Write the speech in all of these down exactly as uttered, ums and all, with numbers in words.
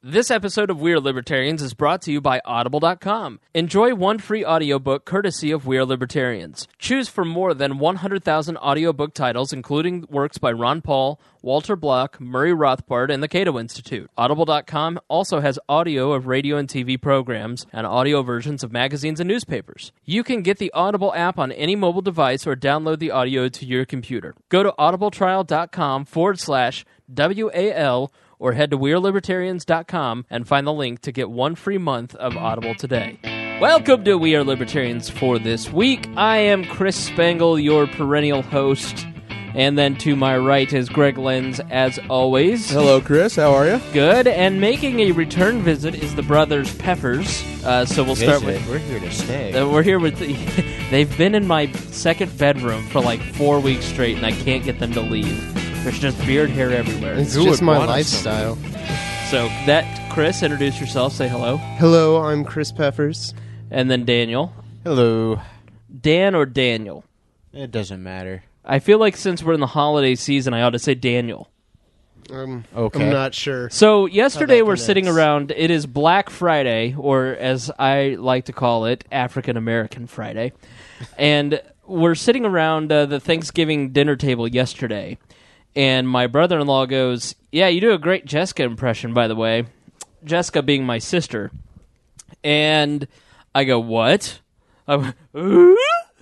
This episode of We Are Libertarians is brought to you by Audible dot com. Enjoy one free audiobook courtesy of We Are Libertarians. Choose from more than one hundred thousand audiobook titles, including works by Ron Paul, Walter Block, Murray Rothbard, and the Cato Institute. Audible dot com also has audio of radio and T V programs and audio versions of magazines and newspapers. You can get the Audible app on any mobile device or download the audio to your computer. Go to audibletrial.com forward slash WAL or head to We Are Libertarians dot com and find the link to get one free month of Audible today. Welcome to We Are Libertarians for this week. I am Chris Spangle, your perennial host. And then to my right is Greg Lenz, as always. Hello, Chris. How are you? Good. And making a return visit is the brothers Peppers. Uh, so we'll start visit. with... We're here to stay. Uh, we're here with... The, they've been in my second bedroom for like four weeks straight, and I can't get them to leave. There's just beard hair everywhere. It's Who just would my want us lifestyle. So that, Chris, introduce yourself. Say hello. Hello, I'm Chris Peppers. And then Daniel. Hello. Dan or Daniel? It doesn't matter. I feel like since we're in the holiday season, I ought to say Daniel. Um, Okay. I'm not sure. So yesterday we're connects. sitting around, it is Black Friday, or as I like to call it, African American Friday. And we're sitting around uh, the Thanksgiving dinner table yesterday. And my brother-in-law goes, yeah, you do a great Jessica impression, by the way. Jessica being my sister. And I go, what? I went, ooh?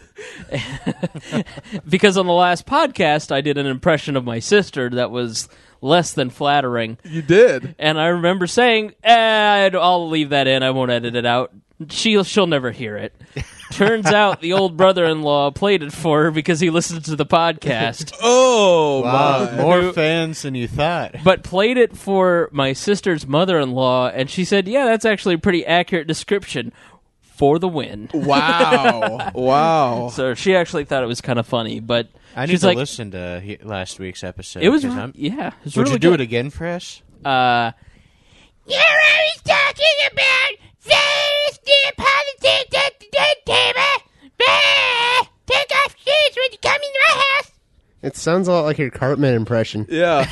Because on the last podcast, I did an impression of my sister that was less than flattering. You did. And I remember saying, eh, I'll leave that in. I won't edit it out. She'll, she'll never hear it. Turns out the old brother-in-law played it for her because he listened to the podcast. Oh, Wow, my. more fans than you thought. But played it for my sister's mother-in-law, and she said, yeah, that's actually a pretty accurate description for the win. Wow. Wow. So she actually thought it was kind of funny, but I need she's to like, listen to he- last week's episode. it was, 'cause re- I'm- yeah. It was Would really you do good. it again for us? Uh, You're always talking about Thursday politics at the dinner table. Bah! Take off shoes when you come into my house. It sounds a lot like your Cartman impression. Yeah.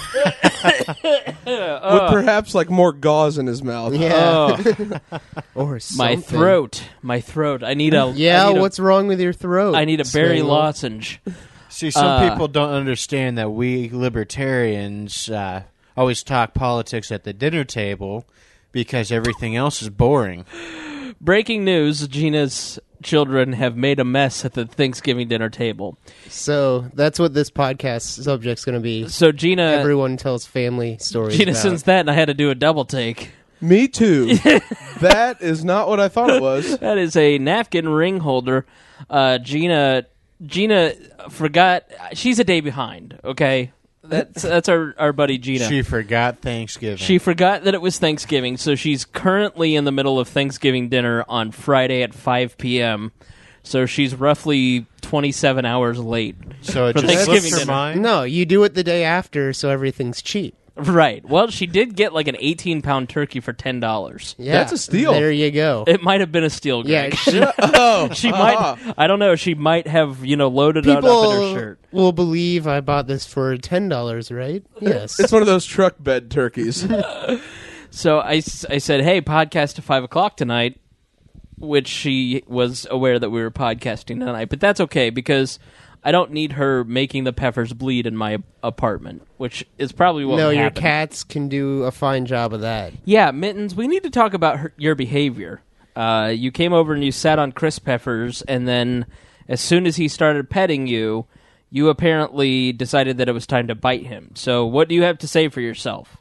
With perhaps like more gauze in his mouth. Yeah. oh, Or my something. throat. My throat. I need a... Yeah, I need a- what's wrong with your throat? I need a berry Spangle? lozenge. See, some Uh, people don't understand that we libertarians uh, always talk politics at the dinner table because everything else is boring. Breaking news, Gina's children have made a mess at the Thanksgiving dinner table. So that's what this podcast subject's going to be. So Gina... Everyone tells family stories Gina about. sends that, and I had to do a double take. Me too. That is not what I thought it was. That is a napkin ring holder. Uh, Gina... Gina forgot... She's a day behind, okay? That's that's our, our buddy Gina. She forgot Thanksgiving. She forgot that it was Thanksgiving, so she's currently in the middle of Thanksgiving dinner on Friday at five p.m., so she's roughly twenty-seven hours late. so it for just Thanksgiving slipped her dinner. mind. No, you do it the day after, so everything's cheap. Right. Well, she did get like an eighteen-pound turkey for ten dollars. Yeah, That's a steal. There you go. It might have been a steal, yeah, Greg. she, Oh. She uh-huh. might... I don't know. She might have, you know, loaded it up in her people shirt. will believe I bought this for ten dollars, right? Yes. It's one of those truck bed turkeys. So I, s- I said, hey, podcast at five o'clock tonight, which she was aware that we were podcasting tonight. But that's okay, because I don't need her making the Peppers bleed in my apartment, which is probably what no, would your happen. cats can do a fine job of that. Yeah, Mittens, we need to talk about her, your behavior. Uh, you came over and you sat on Chris Peppers, and then as soon as he started petting you, you apparently decided that it was time to bite him. So what do you have to say for yourself?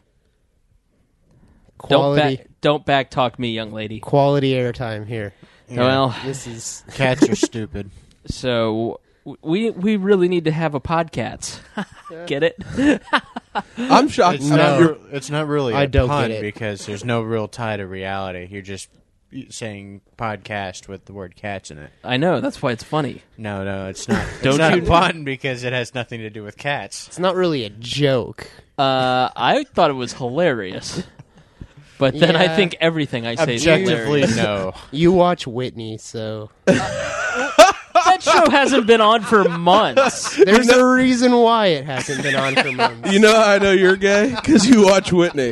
Quality, Don't back, don't back talk me, young lady. quality airtime here. Well, This is Cats are stupid. so we we really need to have a podcast. Get it? I'm shocked. It's No. not. re- it's not really I a don't pun get it. because there's no real tie to reality. You're just saying podcast with the word cats in it. I know, that's why it's funny. No, no, it's not. Don't it's not you- a pun because it has nothing to do with cats. it's not really a joke. Uh, I thought it was hilarious. But then I Yeah. think everything I say is Objectively, hilarious. no. You watch Whitney, so That that show hasn't been on for months. There's a reason why it hasn't been on for months. You know how I know you're gay? Because you watch Whitney.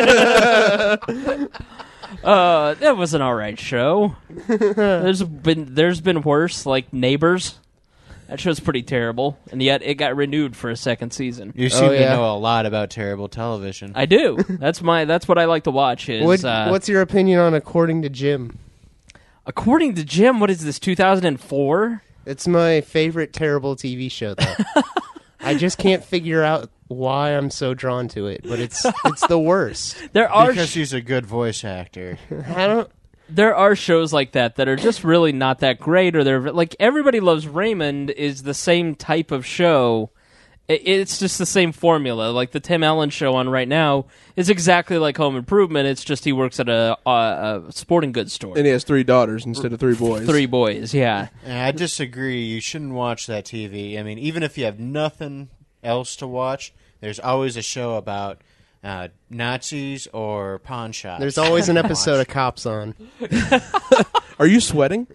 Uh, that was an all right show. There's been there's been worse, like Neighbors. That show's pretty terrible, and yet it got renewed for a second season. You seem Oh, to yeah. know a lot about terrible television. I do. That's my. That's what I like to watch. Is What, uh, what's your opinion on According to Jim? according to Jim? What is this? two thousand four? It's my favorite terrible T V show, though. I just can't figure out why I'm so drawn to it, but it's it's the worst. There are because sh- he's a good voice actor. I don't. there are shows like that that are just really not that great, or they're like Everybody Loves Raymond is the same type of show. I- It's just the same formula. Like the Tim Allen show on right now is exactly like Home Improvement. It's just he works at a, a, a sporting goods store. And he has three daughters instead of three boys. Three boys, yeah. And I disagree. You shouldn't watch that T V. I mean, even if you have nothing else to watch, there's always a show about uh, Nazis or pawn shops. There's always an Watch. episode of Cops on. Are you sweating?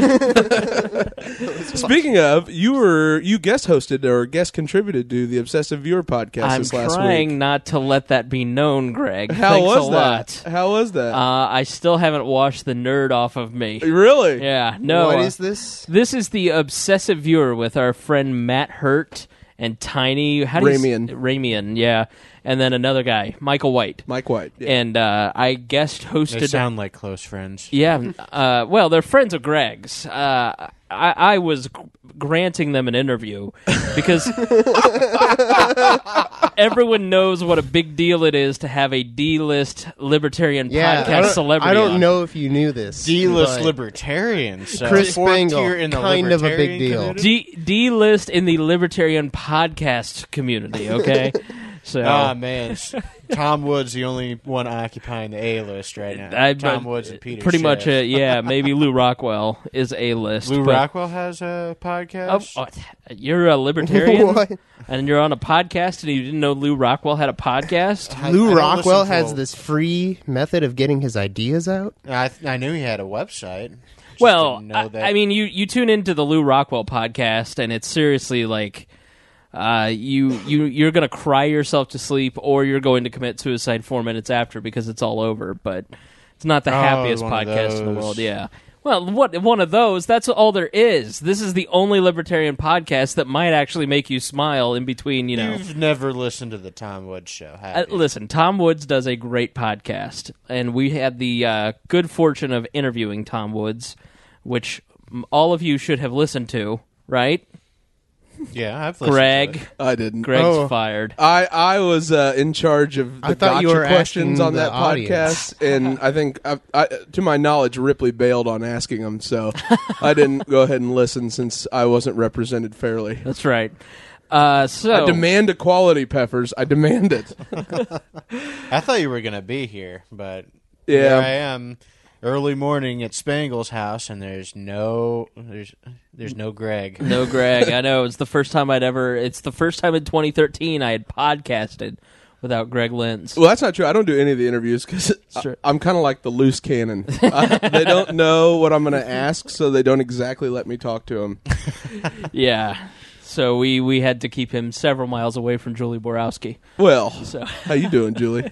Speaking of, you were you guest hosted or guest contributed to the Obsessive Viewer podcast I'm this last trying week. not to let that be known, Greg. How Thanks was a that? lot. How was that? Uh, I still haven't washed the nerd off of me. really? Yeah, no. what uh, is this? This is the Obsessive Viewer with our friend Matt Hurt and Tiny. How do you s- Ramian. Ramian, yeah. And then another guy, Michael White. Mike White. Yeah. And uh, I guest They hosted. sound like close friends. Yeah, uh, well, they're friends of Greg's. Uh, I, I was g- granting them an interview because everyone knows what a big deal it is to have a D-list libertarian Yeah, I podcast don't, celebrity. I don't on. know if you knew this. D-list but libertarians. So Chris fourth Spangle, tier in the kind of a big libertarian deal. community? D D list in the libertarian podcast community. Okay, so Ah man, S- Tom Woods the only one occupying the A list right now. I- Tom but Woods and Peter. pretty much, uh, Schiff. yeah. Maybe Lou Rockwell is a list. Lou but- Rockwell has a Oh, podcast. oh, you're a libertarian, What? and you're on a podcast, and you didn't know Lou Rockwell had a podcast. I- I Lou don't Rockwell listen to has a- this free method of getting his ideas out. I, th- I knew he had a website. Just Well, didn't know I, that. I mean, you, you tune into the Lou Rockwell podcast, and it's seriously like uh, you you you're gonna cry yourself to sleep, or you're going to commit suicide four minutes after because it's all over. But it's not the Oh, happiest one of podcast in the those. world. Yeah. Well, what one of those? That's all there is. This is the only libertarian podcast that might actually make you smile in between. You know, You've never listened to the Tom Woods show, have Uh, you? listen, Tom Woods does a great podcast, and we had the uh, good fortune of interviewing Tom Woods, which m- all of you should have listened to, right? Yeah, I've listened Greg, to it. I didn't. Greg's Oh. fired. I, I was uh, in charge of the I thought you gotcha were questions asking on that the audience. podcast, and I think, I, I, to my knowledge, Ripley bailed on asking them, so I didn't go ahead and listen since I wasn't represented fairly. That's right. Uh, so I demand equality, Peppers. I demand it. I thought you were going to be here, but Yeah. here I am, early morning at Spangle's house, and there's no there's there's no Greg. no, Greg. I know it's the first time I'd ever. It's the first time in twenty thirteen I had podcasted without Greg Lenz. Well, that's not true. I don't do any of the interviews because true. I'm kind of like the loose cannon. I, they don't know what I'm going to ask, so they don't exactly let me talk to them. Yeah. So we, we had to keep him several miles away from Julie Borowski. Well, So. how you doing, Julie?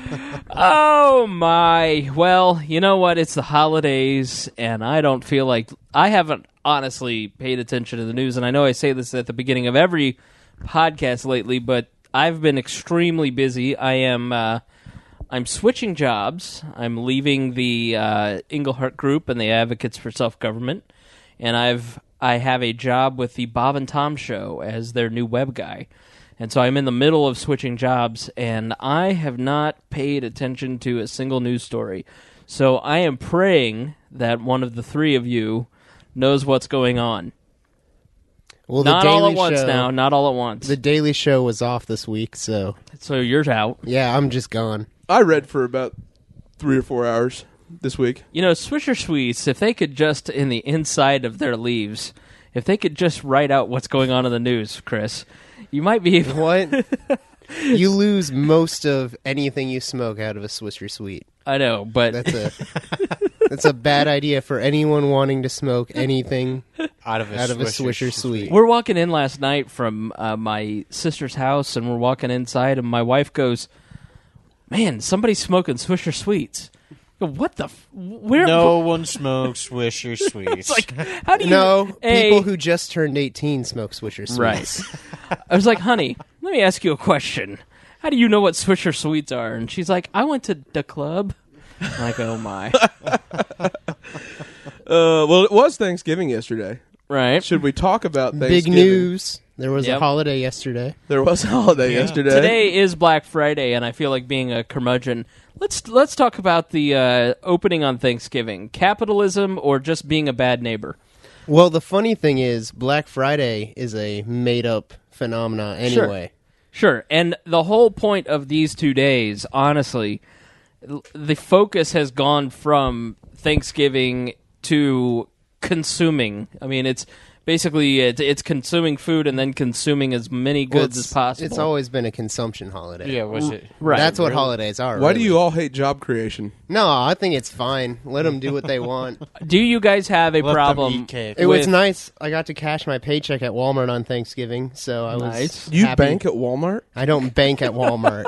Oh my! Well, you know what? It's the holidays, and I don't feel like I haven't honestly paid attention to the news. And I know I say this at the beginning of every podcast lately, but I've been extremely busy. I am uh, I'm switching jobs. I'm leaving the uh, Englehart Group and the Advocates for Self-Government, and I've I have a job with the Bob and Tom Show as their new web guy. And so I'm in the middle of switching jobs, and I have not paid attention to a single news story. So I am praying that one of the three of you knows what's going on. Well, Not the all Daily at once Show, now, not all at once. The Daily Show was off this week, so so you're out. yeah, I'm just gone. I read for about three or four hours this week. You know, Swisher Sweets, if they could just, in the inside of their leaves, if they could just write out what's going on in the news, Chris, you might be able... What? You lose most of anything you smoke out of a Swisher Sweet. I know, but That's a that's a bad idea for anyone wanting to smoke anything Out of a out of a Swisher Swisher Sweet. we're walking in last night from uh, my sister's house, and we're walking inside, and my wife goes, "Man, somebody's smoking Swisher Sweets." I go, what the? F- where? No one smokes Swisher Sweets. It's like, how do you? No, A, people who just turned eighteen smoke Swisher Sweets. Right. I was like, honey, let me ask you a question. How do you know what Swisher Sweets are? And she's like, I went to the club. I'm like, oh my. Uh, well, it was Thanksgiving yesterday. Right. Should we talk about Big Thanksgiving? news. There was Yep. a holiday yesterday. There was a holiday Yeah. yesterday. Today is Black Friday, and I feel like being a curmudgeon. Let's let's talk about the uh, opening on Thanksgiving. Capitalism or just being a bad neighbor? Well, the funny thing is, Black Friday is a made-up phenomena anyway. Sure. And the whole point of these two days, honestly, l- the focus has gone from Thanksgiving to consuming. I mean, it's basically it's, it's consuming food and then consuming as many Well, goods it's, as possible. It's always been a consumption holiday. yeah, was it? Right. That's what Really? holidays are. Why do really. you all hate job creation? No, I think it's fine. Let them do what they want. Do you guys have a Let them problem? eat cake. It was with- nice. I got to cash my paycheck at Walmart on Thanksgiving, so I was Nice. You happy. bank at Walmart? I don't bank at Walmart.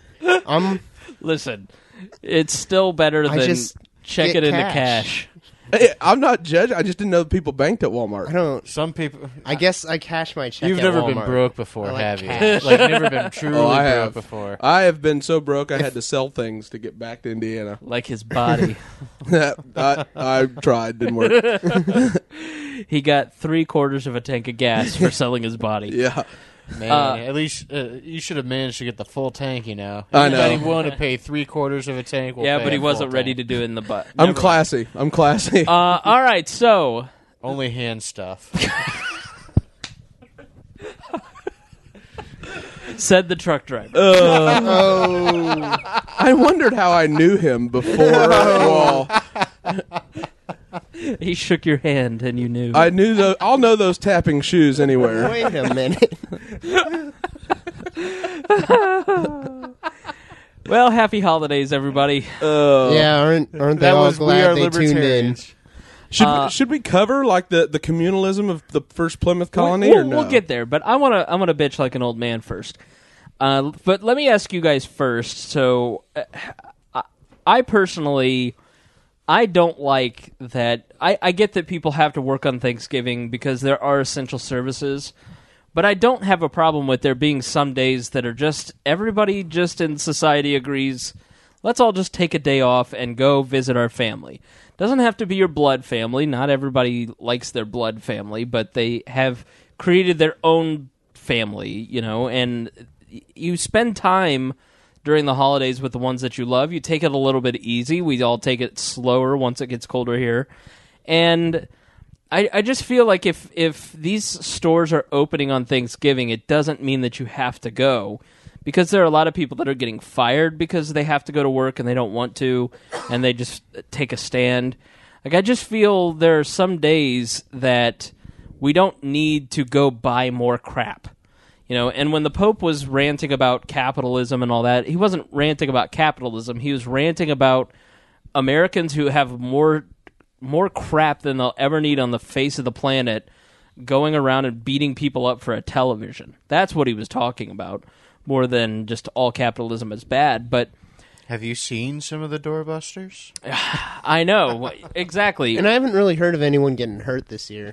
I'm Listen, it's still better I than just check get it into cash. cash. Hey, I'm not judging. I just didn't know people banked at Walmart. I don't. Some people. I guess I cash my check. You've at never Walmart. been broke before, I like have cash. you? Like never been truly Oh, I broke have. before. I have been so broke I had to sell things to get back to Indiana. Like his body. I, I tried, didn't work. He got three quarters of a tank of gas for selling his body. Yeah, Man, Uh, at least uh, you should have managed to get the full tank. You know, I know. Anybody willing to pay three quarters of a tank? Will Yeah, pay but he a full wasn't ready tank. to do it in the butt. I'm Never classy. I'm classy. mind. Uh, all right, so Only hand stuff. said the truck driver. Oh, I wondered how I knew him before. Well, He shook your hand and you knew. I knew those. I'll know those tapping shoes anywhere. wait a minute. Well, happy holidays, everybody. Uh, yeah, aren't aren't they that all was we glad are they tuned in? libertarians. Should Uh, we, should we cover like the, the communalism of the first Plymouth colony we'll, or no? we'll get there, but I want to I want to bitch like an old man first. Uh, but let me ask you guys first. So, uh, I, I personally, I don't like that. I, I get that people have to work on Thanksgiving because there are essential services, but I don't have a problem with there being some days that are just everybody just in society agrees. Let's all just take a day off and go visit our family. Doesn't have to be your blood family. Not everybody likes their blood family, but they have created their own family, you know, and you spend time during the holidays with the ones that you love. You take it a little bit easy. We all take it slower once it gets colder here. And I, I just feel like if, if these stores are opening on Thanksgiving, it doesn't mean that you have to go. Because there are a lot of people that are getting fired because they have to go to work and they don't want to, and they just take a stand. Like, I just feel there are some days that we don't need to go buy more crap. You know, and when the Pope was ranting about capitalism and all that, he wasn't ranting about capitalism. He was ranting about Americans who have more more crap than they'll ever need on the face of the planet going around and beating people up for a television. That's what he was talking about, more than just all capitalism is bad. But Have you seen some of the doorbusters? I know, exactly. And I haven't really heard of anyone getting hurt this year.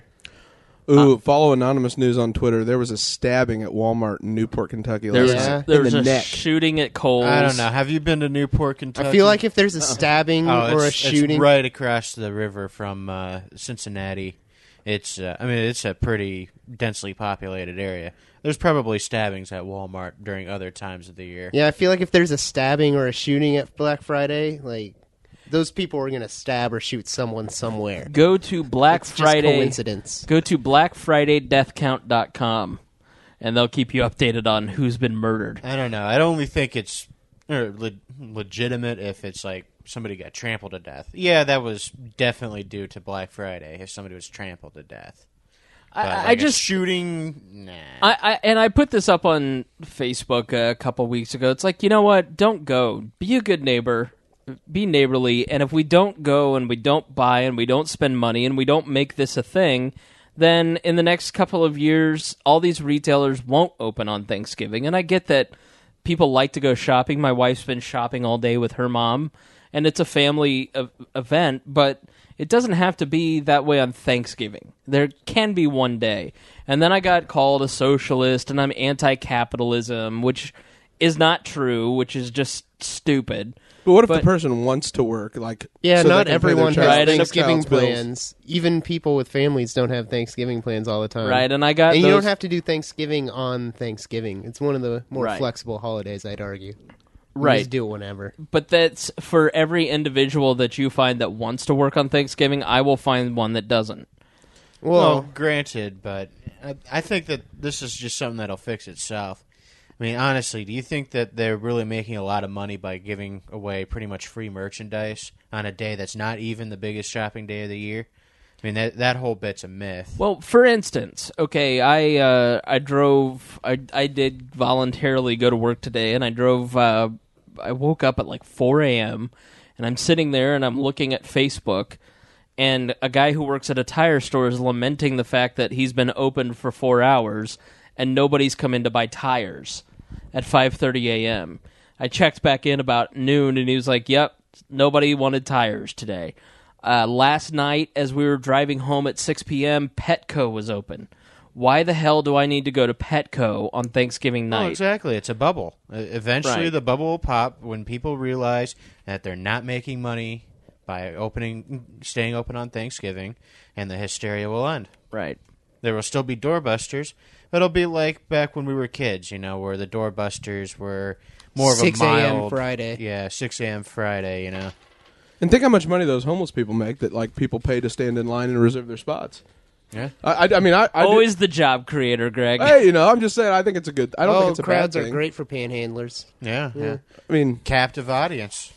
Ooh, follow Anonymous News on Twitter. There was a stabbing at Walmart in Newport, Kentucky There last was, Yeah. night. there in was the a neck. shooting at Kohl's. I don't know. Have you been to Newport, Kentucky? I feel like if there's a stabbing Oh, or a it's, shooting, it's right across the river from uh, Cincinnati. It's, uh, I mean, it's a pretty densely populated area. There's probably stabbings at Walmart during other times of the year. yeah, I feel like if there's a stabbing or a shooting at Black Friday, like those people are gonna stab or shoot someone somewhere. Go to Black It's just Friday. coincidence. Go to black friday death count dot com, and they'll keep you updated on who's been murdered. I don't know. I only think it's er, le- legitimate if it's like somebody got trampled to death. Yeah, that was definitely due to Black Friday if somebody was trampled to death. But, I like, a just- shooting. Nah. I, I and I put this up on Facebook a couple weeks ago. It's like, you know what? Don't go. Be a good neighbor. Be neighborly. And if we don't go and we don't buy and we don't spend money and we don't make this a thing, then in the next couple of years, all these retailers won't open on Thanksgiving. And I get that people like to go shopping. My wife's been shopping all day with her mom, and it's a family of, event, but it doesn't have to be that way on Thanksgiving. There can be one day. And then I got called a socialist, and I'm anti-capitalism, which is not true, which is just stupid. But what if But- the person wants to work? Like, Yeah, so they not can pay their everyone child- has Right, and- Thanksgiving child's bills? plans. Even people with families don't have Thanksgiving plans all the time. Right, and I got And you those- don't have to do Thanksgiving on Thanksgiving. It's one of the more Right. flexible holidays, I'd argue. You Right. Just do it whenever. But that's for every individual that you find that wants to work on Thanksgiving, I will find one that doesn't. Well, Well, granted, but I, I think that this is just something that'll fix itself. I mean, honestly, do you think that they're really making a lot of money by giving away pretty much free merchandise on a day that's not even the biggest shopping day of the year? I mean, that that whole bit's a myth. Well, for instance, okay, I uh, I drove, I I did voluntarily go to work today, and I drove. Uh, I woke up at like four a.m. and I'm sitting there and I'm looking at Facebook, and a guy who works at a tire store is lamenting the fact that he's been open for four hours and nobody's come in to buy tires at five thirty a.m. I checked back in about noon, and he was like, "Yep, nobody wanted tires today." Uh, last night, as we were driving home at six p.m., Petco was open. Why the hell do I need to go to Petco on Thanksgiving Oh, night? exactly. It's a bubble. Uh, Eventually, Right. the bubble will pop when people realize that they're not making money by opening, staying open on Thanksgiving, and the hysteria will end. Right. There will still be doorbusters, but it'll be like back when we were kids, you know, where the doorbusters were more of a six a.m. mild Friday. Yeah, six a.m. Friday, you know. And think how much money those homeless people make that like people pay to stand in line and reserve their spots. Yeah. I, I, I mean, I, I do- Always the job creator, Greg. hey, you know, I'm just saying. I think it's a good. I don't oh, think it's a crowds bad are thing. great for panhandlers. Yeah, yeah. I mean, Captive audience.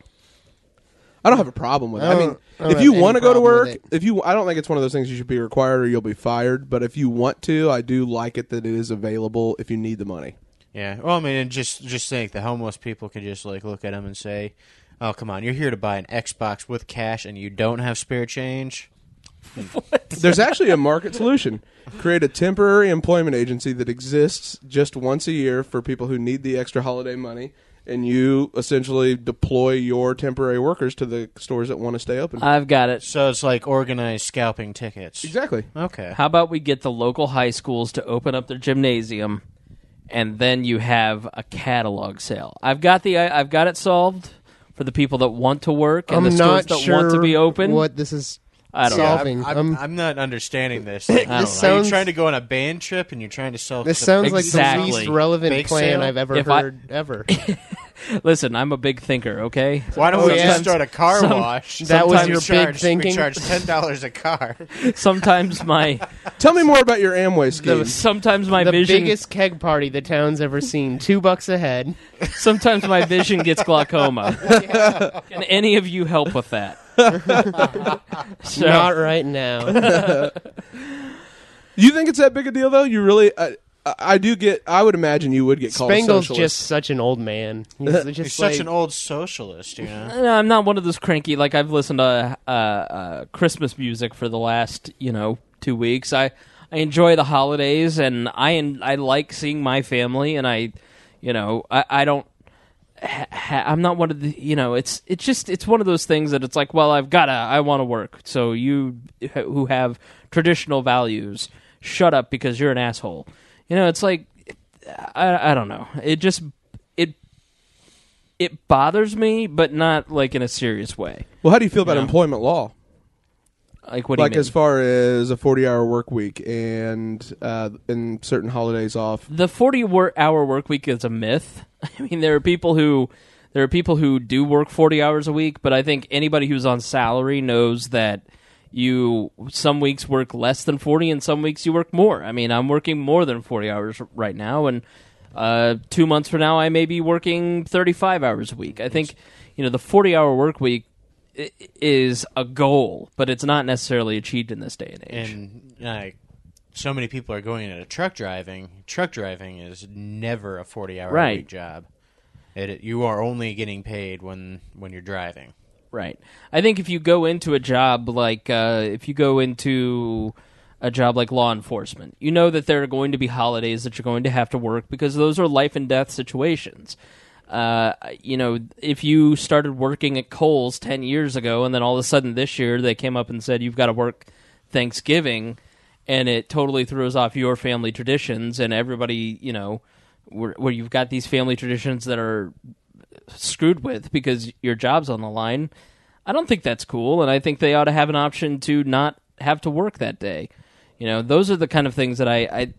I don't have a problem with it. I I don't- mean, I don't if have you any want to go to problem with work, it. if you, I don't think it's one of those things you should be required or you'll be fired. But if you want to, I do like it that it is available if you need the money. Yeah. Well, I mean, and just just think the homeless people could just like look at them and say, "Oh, come on, you're here to buy an Xbox with cash and you don't have spare change." There's actually a market solution. Create a temporary employment agency that exists just once a year for people who need the extra holiday money, and you essentially deploy your temporary workers to the stores that want to stay open. I've got it. So it's like organized scalping tickets. exactly. Okay. How about we get the local high schools to open up their gymnasium, and then you have a catalog sale? I've got the I, I've got it solved for the people that want to work and I'm the stores not that sure want to be open. what this is I don't know. solving. I'm, Um, I'm not understanding this. Like, I this don't know. are you sounds trying to go on a band trip and you're trying to sell? this the- sounds like Exactly. the least relevant Bake plan sale? I've ever If I- heard ever. Listen, I'm a big thinker. Okay. Why don't Oh, we yeah. just start a car Some- wash? That was Sometimes your we big charge, thinking? We charge ten dollars a car. Sometimes my Tell me more about your Amway scheme. sometimes my the vision biggest keg party the town's ever seen. Two bucks a head. sometimes my vision gets glaucoma. Can any of you help with that? So, Not right now. You think it's that big a deal, though? You really? I, I- I do get. I would imagine you would get called a Spangle's socialist. just such an old man. He's just He's such like, an old socialist, you know. No, I'm not one of those cranky. Like I've listened to uh, uh, Christmas music for the last, you know, two weeks. I, I enjoy the holidays, and I I like seeing my family, and I, you know, I, I don't. Ha- ha- I'm not one of the, you know, it's it's just it's one of those things that it's like, well, I've gotta, I want to work. So you who have traditional values, shut up because you're an asshole. You know, it's like, I I don't know. It just it it bothers me, but not like in a serious way. Well, how do you feel about Yeah. employment law? Like what do Like you mean? as far as a forty-hour work week and uh, and certain holidays off. The forty-hour work week is a myth. I mean, there are people who there are people who do work forty hours a week, but I think anybody who's on salary knows that you some weeks work less than forty and some weeks you work more. I mean, I'm working more than forty hours right now, and uh, two months from now I may be working thirty-five hours a week. I think, you know, the forty-hour work week i- is a goal, but it's not necessarily achieved in this day and age. And like so many people are going into truck driving. Truck driving is never a forty-hour Right. week job. It, it- you are only getting paid when, when you're driving. Right. I think if you go into a job like, uh, if you go into a job like law enforcement, you know that there are going to be holidays that you're going to have to work because those are life and death situations. Uh, you know, if you started working at Kohl's ten years ago and then all of a sudden this year they came up and said you've got to work Thanksgiving, and it totally throws off your family traditions, and everybody, you know, where, where you've got these family traditions that are screwed with because your job's on the line, I don't think that's cool, and I think they ought to have an option to not have to work that day. You know, those are the kind of things that I... I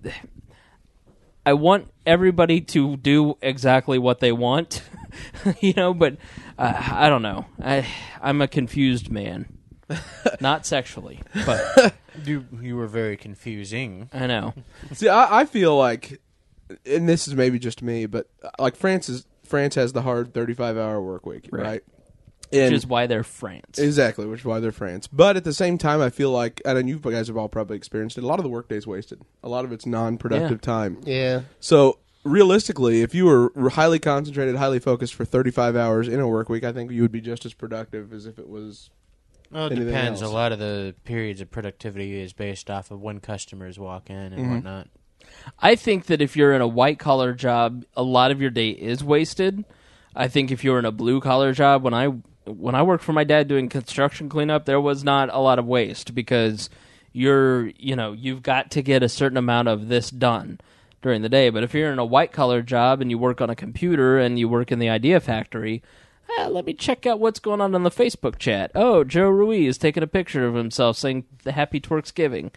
I want everybody to do exactly what they want, you know, but uh, I don't know. I, I'm a confused man. Not sexually, but You you were very confusing. I know. See, I, I feel like, and this is maybe just me, but uh, like France is France has the hard thirty-five hour work week, Right. right? Which And is why they're France. exactly, which is why they're France. But at the same time, I feel like, and you guys have all probably experienced it, a lot of the workday's wasted. A lot of it's non-productive Yeah. time. Yeah. So realistically, if you were highly concentrated, highly focused for thirty-five hours in a work week, I think you would be just as productive as if it was. Well, it Anything depends. else? A lot of the periods of productivity is based off of when customers walk in and Mhm. whatnot. I think that if you're in a white-collar job, a lot of your day is wasted. I think if you're in a blue-collar job, when I when I worked for my dad doing construction cleanup, there was not a lot of waste because you're, you know, you've got to get a certain amount of this done during the day. But if you're in a white-collar job and you work on a computer and you work in the Idea Factory, ah, let me check out what's going on in the Facebook chat. Oh, Joe Ruiz taking a picture of himself saying the Happy Twerksgiving.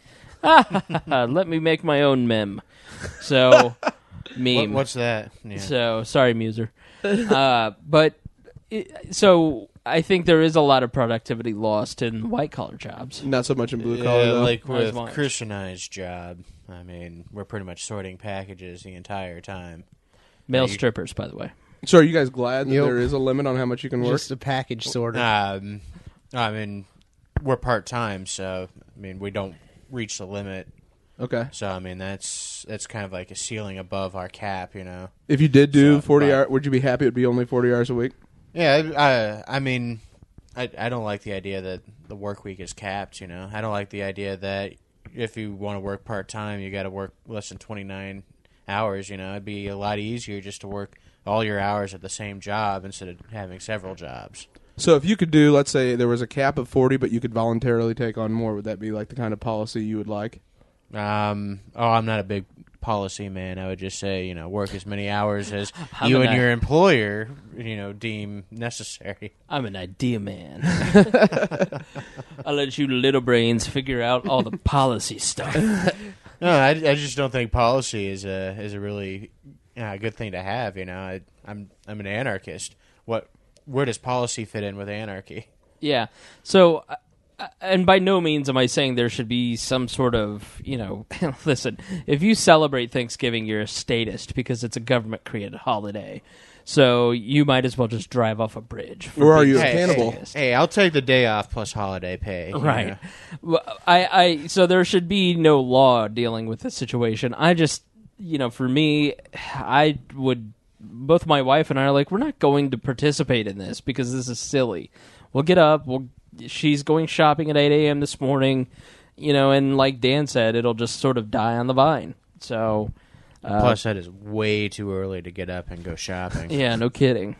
Let me make my own meme. So, meme. What, what's that? Yeah. So, sorry, Muser. uh, but, it, so, I think there is a lot of productivity lost in white-collar jobs. Not so much in blue collar. Yeah, though. like Not as with much. Chris and I's job, I mean, we're pretty much sorting packages the entire time. Male you- strippers, by the way. So are you guys glad that Yep. there is a limit on how much you can work? Just a package sorter. Um, I mean, we're part time, so I mean, we don't reach the limit. Okay. So I mean, that's that's kind of like a ceiling above our cap, you know. If you did do So, forty but- hours, would you be happy it'd be only forty hours a week? Yeah, I, I mean, I I don't like the idea that the work week is capped. You know, I don't like the idea that if you want to work part time, you got to work less than twenty nine hours. You know, it'd be a lot easier just to work all your hours at the same job instead of having several jobs. So if you could do, let's say there was a cap of forty, but you could voluntarily take on more, would that be like the kind of policy you would like? Um, oh, I'm not a big policy man. I would just say, you know, work as many hours as I'm you an and I- your employer, you know, deem necessary. I'm an idea man. I'll let you little brains figure out all the policy stuff. No, I, I just don't think policy is a is a really uh, good thing to have. You know, I, I'm I'm an anarchist. What where does policy fit in with anarchy? Yeah. So, uh, uh, and by no means am I saying there should be some sort of, you know, listen, if you celebrate Thanksgiving, you're a statist because it's a government-created holiday. So you might as well just drive off a bridge. for Or are being you a Hey, cannibal? statist. Hey, I'll take the day off plus holiday pay. you Right. know. Well, I, I, so there should be no law dealing with this situation. I just, you know, for me, I would, both my wife and I are like, we're not going to participate in this because this is silly. We'll get up, we'll, she's going shopping at eight a.m. this morning, you know, and like Dan said, it'll just sort of die on the vine. So, uh, Plus, that is way too early to get up and go shopping. yeah, no kidding.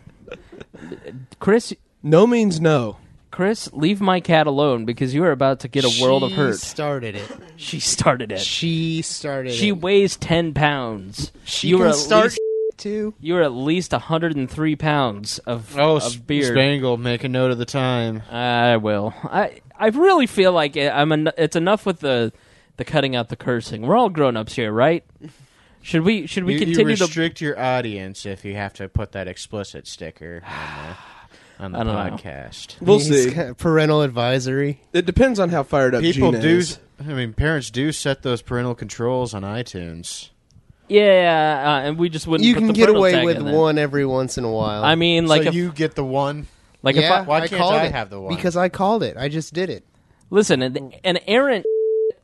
Chris, No means no. Chris, leave my cat alone because you are about to get a world of She hurt. started it. She started it. She started She it. weighs ten pounds. She you can were at start least, too. you were at least one hundred three pounds of, Oh, of beard. Spangle, make a note of the time. I will. I I really feel like it, I'm. En- it's enough with the the cutting out the cursing. We're all grown ups here, right? Should we should we you, you continue to? restrict your audience if you have to put that explicit sticker on the, on the I don't know. podcast. We'll He's see. got parental advisory. It depends on how fired up People Gina do. is. I mean, parents do set those parental controls on iTunes. Yeah, uh, and we just wouldn't. You put can the get parental away tag with in there. one every once in a while. I mean, like so if you get the one. like yeah, if I, Why I can't called I it have the one? because I called it. I just did it. listen, an, an errant.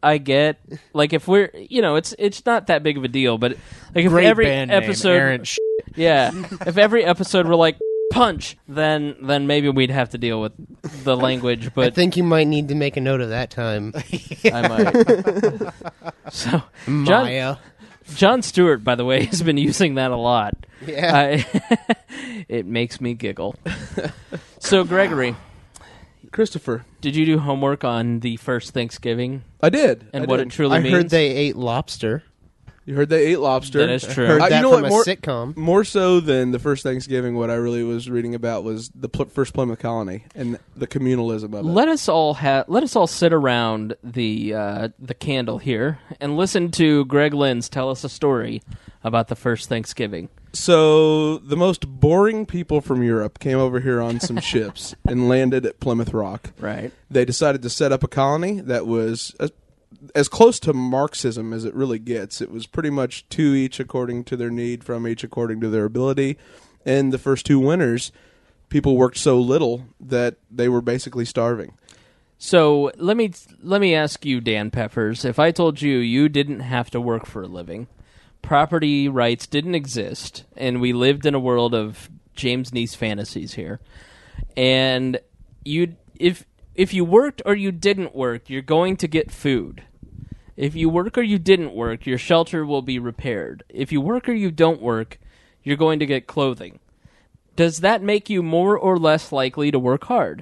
I get. Like if we're, you know, it's it's not that big of a deal. But like if Great every band name, episode, Aaron Sh- yeah, if every episode were like punch, then then maybe we'd have to deal with the language. I But think you might need to make a note of that time. I might. So John, Maya. John Stewart, by the way, has been using that a lot. Yeah. I, it makes me giggle. So, Gregory, Christopher, did you do homework on the first Thanksgiving I did. and I what did. it truly I means? heard they ate lobster. You heard they ate lobster. That is true. Heard Uh, that you know from what, a more- sitcom. More so than the first Thanksgiving, what I really was reading about was the pl- first Plymouth Colony and the communalism of it. Let us all ha- let us all sit around the uh, the candle here and listen to Greg Lins tell us a story about the first Thanksgiving. So the most boring people from Europe came over here on some ships and landed at Plymouth Rock. Right. They decided to set up a colony that was as, as close to Marxism as it really gets. It was pretty much two each according to their need, from each according to their ability. And the first two winters, people worked so little that they were basically starving. So let me let me ask you, Dan Peppers, if I told you you didn't have to work for a living, property rights didn't exist, and we lived in a world of James Neese fantasies here, and you if if you worked or you didn't work, you're going to get food. If you work or you didn't work, your shelter will be repaired. If you work or you don't work, you're going to get clothing. Does that make you more or less likely to work hard?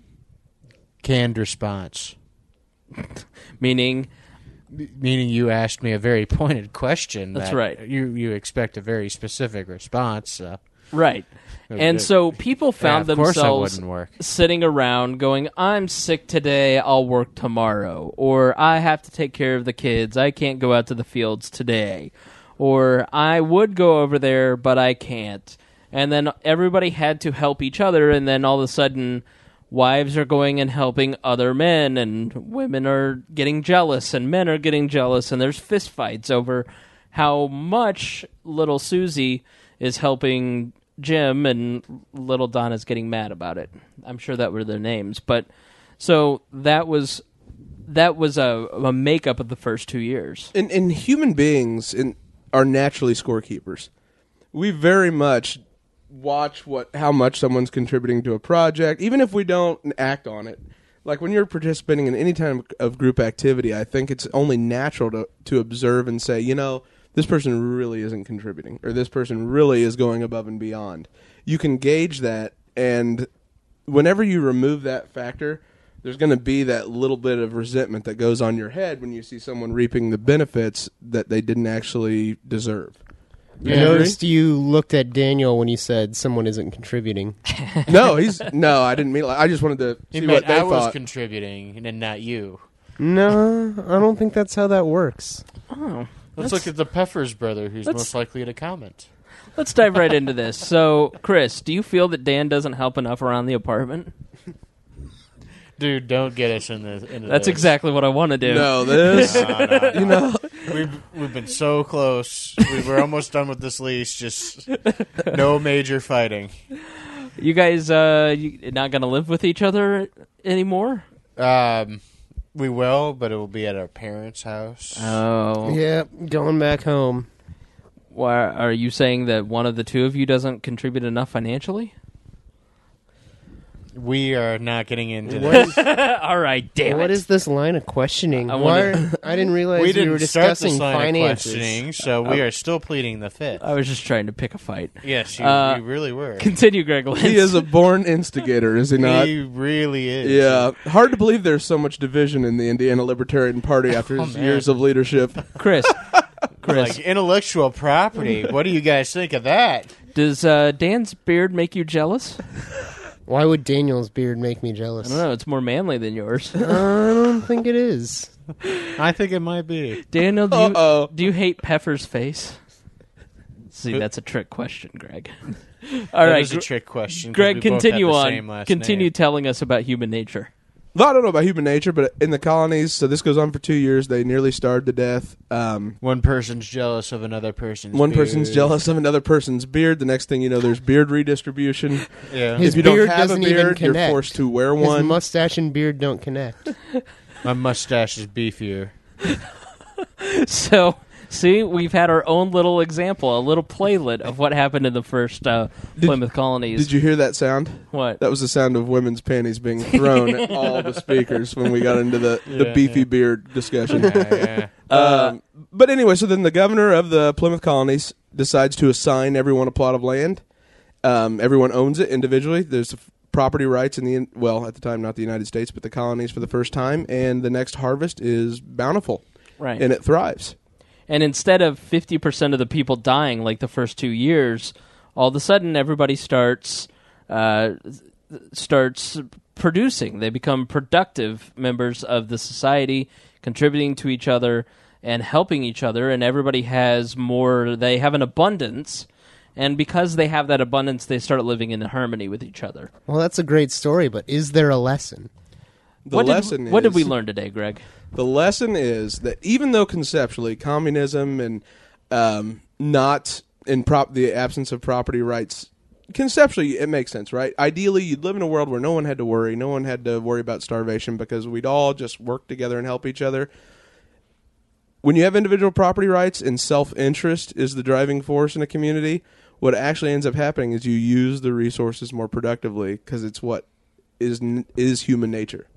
Canned response. Meaning, Meaning you asked me a very pointed question. That's that right. You you expect a very specific response. So. right. And so people found Yeah, of course I themselves wouldn't work. sitting around going, I'm sick today, I'll work tomorrow. Or I have to take care of the kids, I can't go out to the fields today. Or I would go over there, but I can't. And then everybody had to help each other, and then all of a sudden wives are going and helping other men, and women are getting jealous, and men are getting jealous, and there's fistfights over how much little Susie is helping Jim, and little Donna's getting mad about it. I'm sure that were their names. But so that was that was a, a makeup of the first two years. And, and human beings in, are naturally scorekeepers. We very much watch what how much someone's contributing to a project, even if we don't act on it. Like when you're participating in any type of group activity, I think it's only natural to, to observe and say, you know, this person really isn't contributing, or this person really is going above and beyond. You can gauge that, and whenever you remove that factor, there's going to be that little bit of resentment that goes on your head when you see someone reaping the benefits that they didn't actually deserve. I You noticed you looked at Daniel when you said someone isn't contributing. No, he's no. I didn't mean. Like, I just wanted to He see meant what they I was thought. contributing and not you. No, I don't think that's how that works. Oh. Let's look at the Peffers brother, who's let's- most likely to comment. Let's dive right into this. So, Chris, do you feel that Dan doesn't help enough around the apartment? Dude, don't get us in the, into That's this. exactly what I want to do. No, this. No, no, no. You know, We've we've been so close. We were almost done with this lease. Just no major fighting. You guys uh, you not going to live with each other anymore? Um, we will, but it will be at our parents' house. Oh. Yeah, going back home. Why, are you saying that one of the two of you doesn't contribute enough financially? We are not getting into What this. is, All right, damn what it. is this line of questioning? I Why wanna- are- I didn't realize We we, didn't were start discussing this line finances. of questioning, so we are still pleading the fifth. I was just trying to pick a fight. Yes, you, Uh, you really were. Continue, Greg Lentz. he is a born instigator, is he not? He really is. Yeah, hard to believe there's so much division in the Indiana Libertarian Party after Oh, his man. years of leadership. Chris. Chris, Like intellectual property. What do you guys think of that? does uh, Dan's beard make you jealous? Why would Daniel's beard make me jealous? I don't know. It's more manly than yours. I don't think it is. I think it might be. Daniel, do you, Uh-oh. do you hate Pepper's face? See, Who- that's a trick question, Greg. All That right, was a Gr- trick question. 'cause Greg, we both had continue the on. same last Continue name. telling us about human nature. Well, I don't know about human nature, but in the colonies, so this goes on for two years. They nearly starved to death. Um, One person's jealous of another person's. one person's beard. jealous of another person's beard. The next thing you know, there's beard redistribution. Yeah, His if you don't beard have a doesn't even beard, you're connect. forced to wear His one. mustache and beard don't connect. my mustache is beefier. So, see, we've had our own little example, a little playlet of what happened in the first uh, Plymouth colonies. Did you hear that sound? What? That was the sound of women's panties being thrown at all the speakers when we got into the, the Yeah, beefy yeah. beard discussion. yeah. Um, but anyway, so then the governor of the Plymouth colonies decides to assign everyone a plot of land. Um, everyone owns it individually. There's f- property rights in the, well, at the time, not the United States, but the colonies for the first time. And the next harvest is bountiful. Right. And it thrives. And instead of fifty percent of the people dying like the first two years, all of a sudden everybody starts uh, starts producing. They become productive members of the society, contributing to each other and helping each other, and everybody has more, they have an abundance, and because they have that abundance, they start living in harmony with each other. Well, that's a great story, but is there a lesson? The what lesson did, What did we is- learn today, Greg? The lesson is that even though conceptually communism and um, not in prop the absence of property rights, conceptually it makes sense, right? Ideally, you'd live in a world where no one had to worry, no one had to worry about starvation because we'd all just work together and help each other. When you have individual property rights and self-interest is the driving force in a community, what actually ends up happening is you use the resources more productively because it's what is is human nature.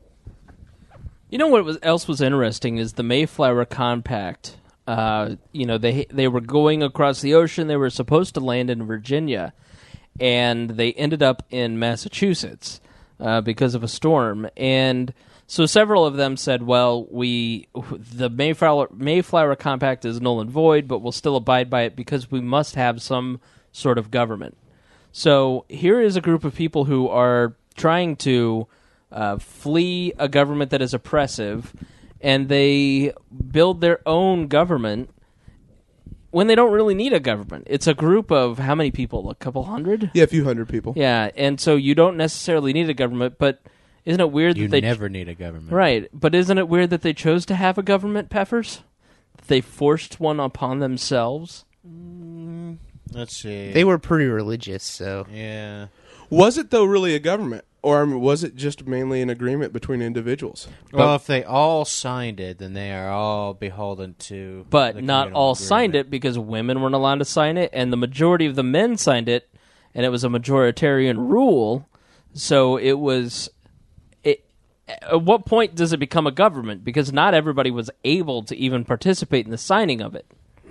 You know what was, else was interesting is the Mayflower Compact. Uh, you know, they they were going across the ocean. They were supposed to land in Virginia, and they ended up in Massachusetts uh, because of a storm. And so several of them said, "Well, we the Mayflower Mayflower Compact is null and void, but we'll still abide by it because we must have some sort of government." So here is a group of people who are trying to Uh, flee a government that is oppressive, and they build their own government when they don't really need a government. It's a group of how many people? A couple hundred? Yeah, a few hundred people. Yeah, and so you don't necessarily need a government, but isn't it weird You that they... never need a government. Right, but isn't it weird that they chose to have a government, Peppers? They forced one upon themselves? Let's see. They were pretty religious, so Yeah. Was it, though, really a government? Or I mean, was it just mainly an agreement between individuals? Well, if they all signed it, then they are all beholden to. But the not communal all agreement. signed it because women weren't allowed to sign it, and the majority of the men signed it, and it was a majoritarian rule. So it was. It, at what point does it become a government? Because not everybody was able to even participate in the signing of it.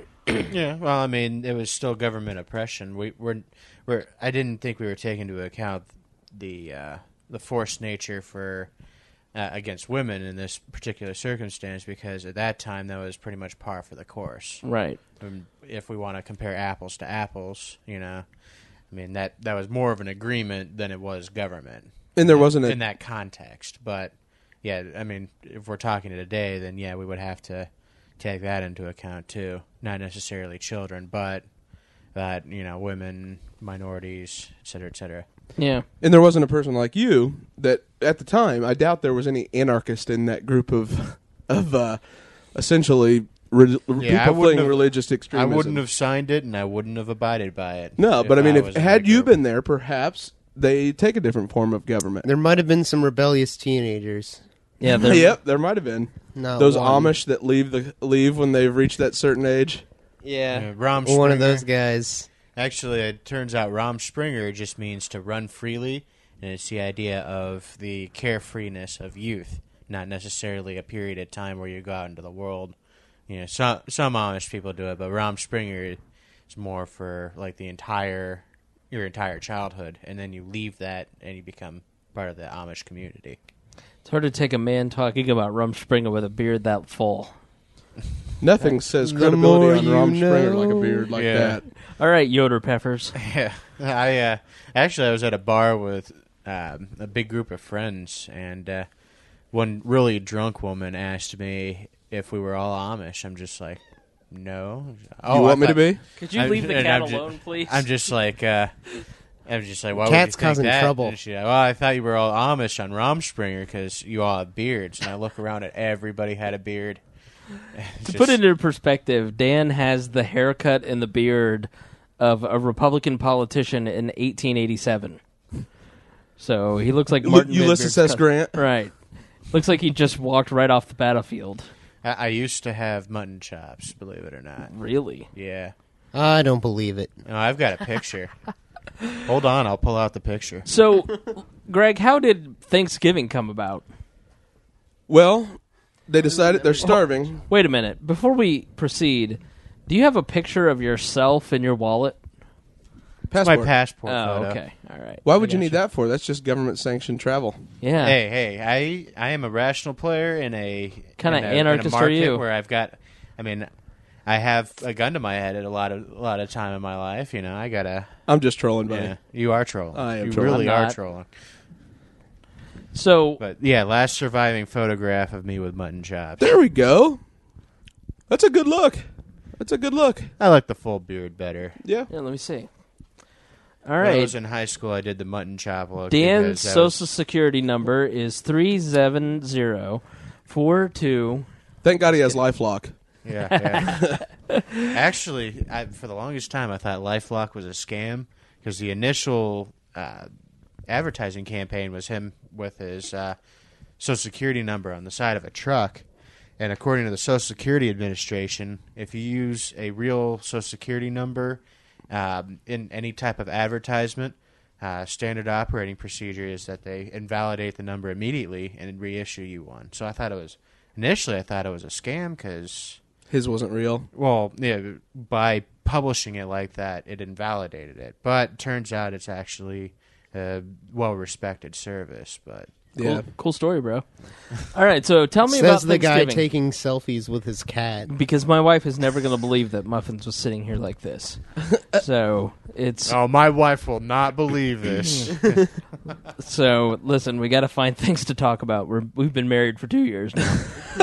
Yeah, well, I mean, it was still government oppression. We we're, we're I didn't think we were taking into account the uh, the forced nature for uh, against women in this particular circumstance, because at that time that was pretty much par for the course. Right. Um, if we want to compare apples to apples, you know, I mean that that was more of an agreement than it was government. And there wasn't a in that context. But yeah, I mean, if we're talking today, then yeah, we would have to take that into account too. Not necessarily children, but that, you know, women, minorities, et cetera, et cetera. Yeah. and there wasn't a person like you that at the time. I doubt there was any anarchist in that group of of uh, essentially re- Yeah, I people wouldn't fleeing have- religious I extremism. wouldn't have signed it, and I wouldn't have abided by it. No, but I mean, if was in had that you group. been there, perhaps they take a different form of government. there might have been some rebellious teenagers. Yeah. they're- Yep, there might have been No, those one, Amish that leave the leave when they've reached that certain age. Yeah. Yeah, Rom one of Springer- those guys. Actually, it turns out Rom Springer just means to run freely, and it's the idea of the carefreeness of youth, not necessarily a period of time where you go out into the world. You know, some some Amish people do it, but Rom Springer is more for like the entire your entire childhood, and then you leave that and you become part of the Amish community. It's hard to take a man talking about Rumspringa with a beard that full. Nothing says The credibility more on you Rom Springer like a know. beard like Yeah. that. All right, Yoder Peppers. Yeah, I uh, actually I was at a bar with um, a big group of friends, and uh, one really drunk woman asked me if we were all Amish. I'm just like, no. Oh, you want I me to thought- be? Could you I'm- leave the and cat I'm ju- alone, please? I'm just like, uh, I'm just like, why Cat's would you think causing that? trouble. And she like, well, I thought you were all Amish on Romspringer because you all have beards. And I look around at everybody had a beard. To put it into perspective, Dan has the haircut and the beard of a Republican politician in eighteen eighty-seven. So he looks like Martin Ulysses Midbeard's S. cousin. Grant. Right. Looks like he just walked right off the battlefield. I, I used to have mutton chops, believe it or not. Really? Yeah. I don't believe it. No, I've got a picture. Hold on, I'll pull out the picture. So, Greg, how did Thanksgiving come about? Well, they decided they're starving. Wait a minute. Before we proceed, do you have a picture of yourself in your wallet? Passport. My passport Oh, photo. okay. All right. Why would I you got need that for? That's just government-sanctioned travel. Yeah. Hey, hey, I I am a rational player in a Kinda in a- in a anarchist are market you? Where I've got, I mean, I have a gun to my head at a lot of a lot of time in my life. You know, I gotta. I'm just trolling, buddy. Yeah, you are trolling. I am you trolling. really I'm are not. trolling. So, But yeah, last surviving photograph of me with mutton chops. There we go. That's a good look. That's a good look. I like the full beard better. Yeah. yeah, let me see. All When I right. was in high school, I did the mutton chop look. Dan's because that social was- security number is three seven zero four two. Thank God he has LifeLock. Yeah, yeah. Actually, I, for the longest time, I thought LifeLock was a scam because the initial uh, advertising campaign was him with his uh, social security number on the side of a truck. And according to the Social Security Administration, if you use a real social security number um, in any type of advertisement, uh, standard operating procedure is that they invalidate the number immediately and reissue you one. So I thought it was initially I thought it was a scam because. His wasn't real. Well, yeah, by publishing it like that, it invalidated it. But turns out it's actually a well-respected service. But Cool, Yeah. cool story, bro. All right, so tell me Says about the guy Thanksgiving. taking selfies with his cat. Because my wife is never going to believe that Muffins was sitting here like this. So it's oh, my wife will not believe this. so. Listen, we got to find things to talk about. We're we've been married for two years now.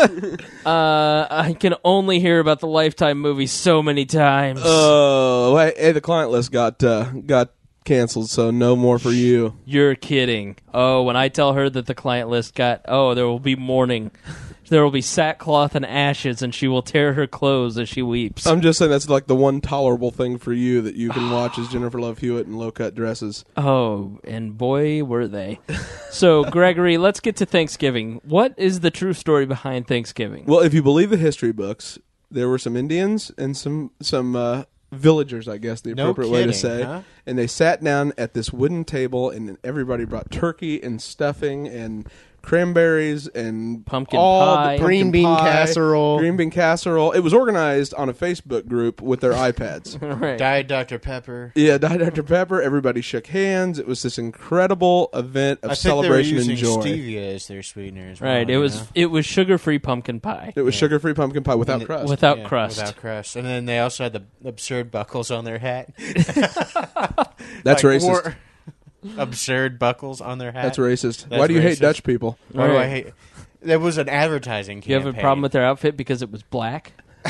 uh, I can only hear about the Lifetime movie so many times. Oh, hey, hey, the client list got uh, got canceled, so no more for you. You're kidding. Oh, when I tell her that the client list got, oh, there will be mourning. There will be sackcloth and ashes, and she will tear her clothes as she weeps. I'm just saying that's like the one tolerable thing for you that you can watch is Jennifer Love Hewitt in low-cut dresses. Oh, and boy, were they. So, Gregory, let's get to Thanksgiving. What is the true story behind Thanksgiving? Well, if you believe the history books, there were some Indians and some some uh, villagers, I guess the No appropriate way to kidding, say, huh? and they sat down at this wooden table, and everybody brought turkey and stuffing and cranberries and Pumpkin all pie. the pumpkin Green bean pie, casserole. green bean casserole. It was organized on a Facebook group with their iPads. right. Diet Doctor Pepper. Yeah, Diet Doctor Pepper. Everybody shook hands. It was this incredible event of I think they were celebration using and joy. stevia as their sweetener as well. Right. It you was know? it was sugar-free pumpkin pie It was sugar-free pumpkin pie without And it- crust. without Yeah, crust. Without crust. And then they also had the absurd buckles on their hat. That's Like, racist. war- absurd buckles on their hat. That's racist. That's Why do you hate racist. Dutch people? Why do I Right. hate? There was an advertising Do you campaign. have a problem with their outfit because it was black?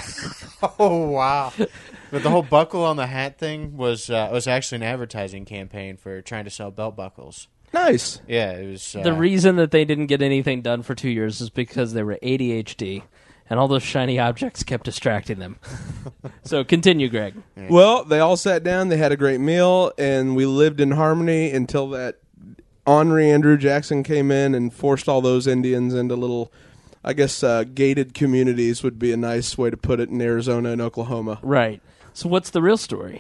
Oh wow! But the whole buckle on the hat thing was uh, was actually an advertising campaign for trying to sell belt buckles. Nice. Yeah, it was. Uh, The reason that they didn't get anything done for two years is because they were A D H D, and all those shiny objects kept distracting them. So continue, Greg. Well, they all sat down. They had a great meal, and we lived in harmony until that Henry Andrew Jackson came in and forced all those Indians into little, I guess, uh, gated communities would be a nice way to put it in Arizona and Oklahoma. Right. So what's the real story?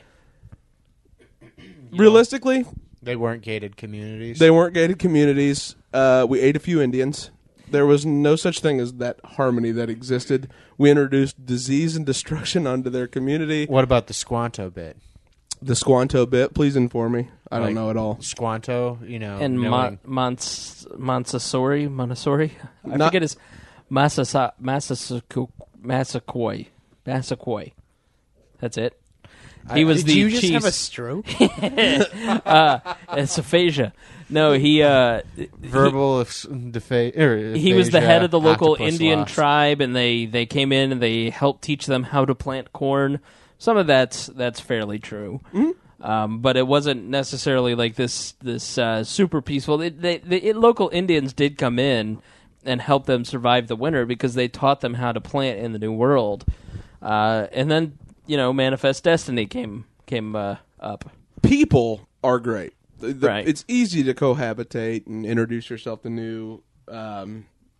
Realistically, they weren't gated communities. they weren't gated communities. Uh, we ate a few Indians. There was no such thing as that harmony that existed. We introduced disease and destruction onto their community. What about the Squanto bit? The Squanto bit, please inform me. I Like, don't know at all. Squanto, you know, And knowing- Mon- Mons- Montessori, Montessori? I Not- forget his Massasa- Massasoqu- Massaquoi. Massaquoi. That's it. He was Did the you just chief. have a stroke? uh, it's aphasia. No, he uh, verbal if, defa- er, he, he was the aphasia, head of the local octopus Indian loss. tribe, and they, they came in and they helped teach them how to plant corn. Some of that's that's fairly true, um, but it wasn't necessarily like this this uh, super peaceful. It, they, the it, local Indians did come in and help them survive the winter because they taught them how to plant in the New World, uh, and then you know Manifest Destiny came came uh, up. People are great. The- the- Right. It's easy to cohabitate and introduce yourself to new um,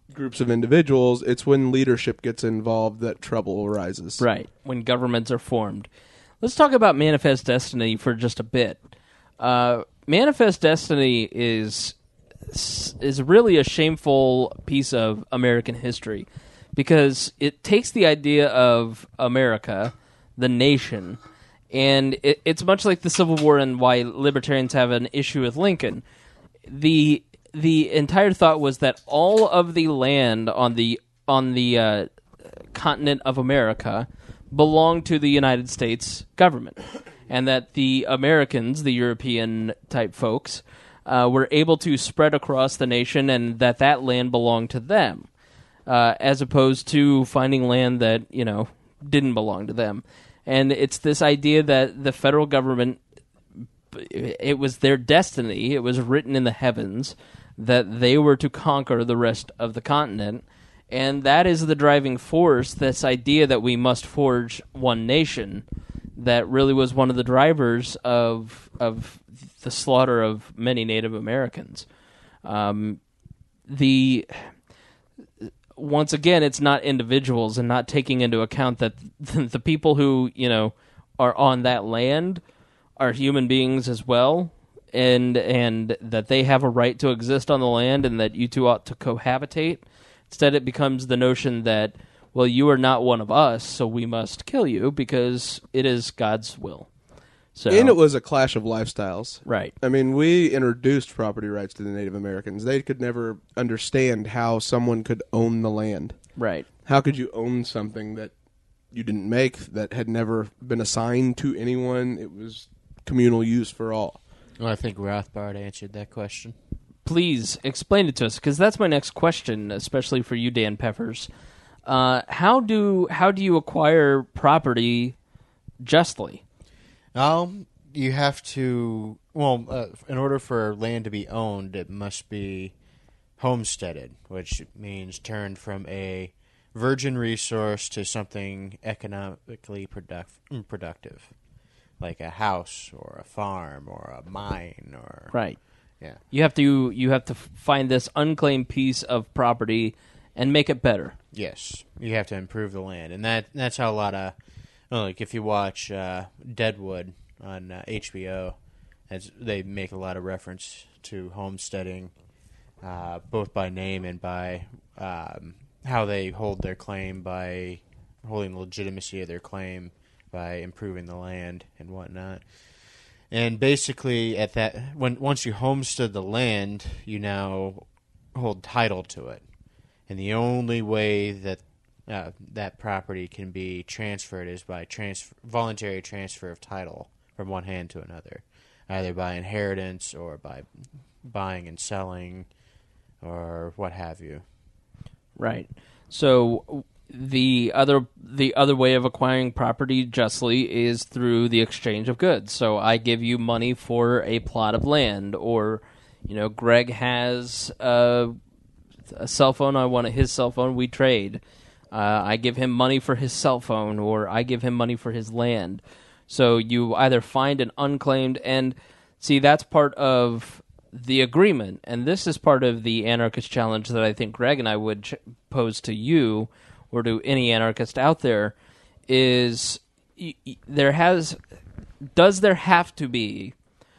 groups of individuals. It's when leadership gets involved that trouble arises. Right, when governments are formed. Let's talk about Manifest Destiny for just a bit. Uh, Manifest Destiny is is really a shameful piece of American history because it takes the idea of America, the nation, and it, it's much like the Civil War and why libertarians have an issue with Lincoln. The the entire thought was that all of the land on the on the uh, continent of America belonged to the United States government, and that the Americans, the European type folks, uh, were able to spread across the nation, and that that land belonged to them, uh, as opposed to finding land that you know didn't belong to them. And it's this idea that the federal government, it was their destiny, it was written in the heavens, that they were to conquer the rest of the continent. And that is the driving force, this idea that we must forge one nation, that really was one of the drivers of of the slaughter of many Native Americans. Um, the once again, it's not individuals and not taking into account that the people who, you know, are on that land are human beings as well, and and that they have a right to exist on the land, and that you two ought to cohabitate. Instead, it becomes the notion that, well, you are not one of us, so we must kill you because it is God's will. So, And it was a clash of lifestyles. right, I mean, we introduced property rights to the Native Americans. They could never understand how someone could own the land. right. How could you own something that you didn't make, that had never been assigned to anyone? It was communal use for all. Well, I think Rothbard answered that question. Please explain it to us, because that's my next question, especially for you, Dan Peppers. Uh, how do how do you acquire property justly? Um, you have to, well, uh, in order for land to be owned, it must be homesteaded, which means turned from a virgin resource to something economically product- productive, like a house or a farm or a mine or Right. yeah. You have to you have to find this unclaimed piece of property and make it better. Yes, you have to improve the land, and that that's how a lot of, well, like if you watch uh, Deadwood on uh, H B O, as they make a lot of reference to homesteading, uh, both by name and by um, how they hold their claim, by holding the legitimacy of their claim, by improving the land and whatnot. And basically, at that, when once you homestead the land, you now hold title to it. And the only way that uh, that property can be transferred is by trans- voluntary transfer of title from one hand to another, either by inheritance or by buying and selling or what have you. Right. So the other the other way of acquiring property justly is through the exchange of goods. So I give you money for a plot of land, or you know, Greg has a, a cell phone. I want his cell phone. We trade. Uh, I give him money for his cell phone, or I give him money for his land. So you either find an unclaimed, and see, that's part of the agreement, and this is part of the anarchist challenge that I think Greg and I would ch- pose to you, or to any anarchist out there, is y- y- there has does there have to be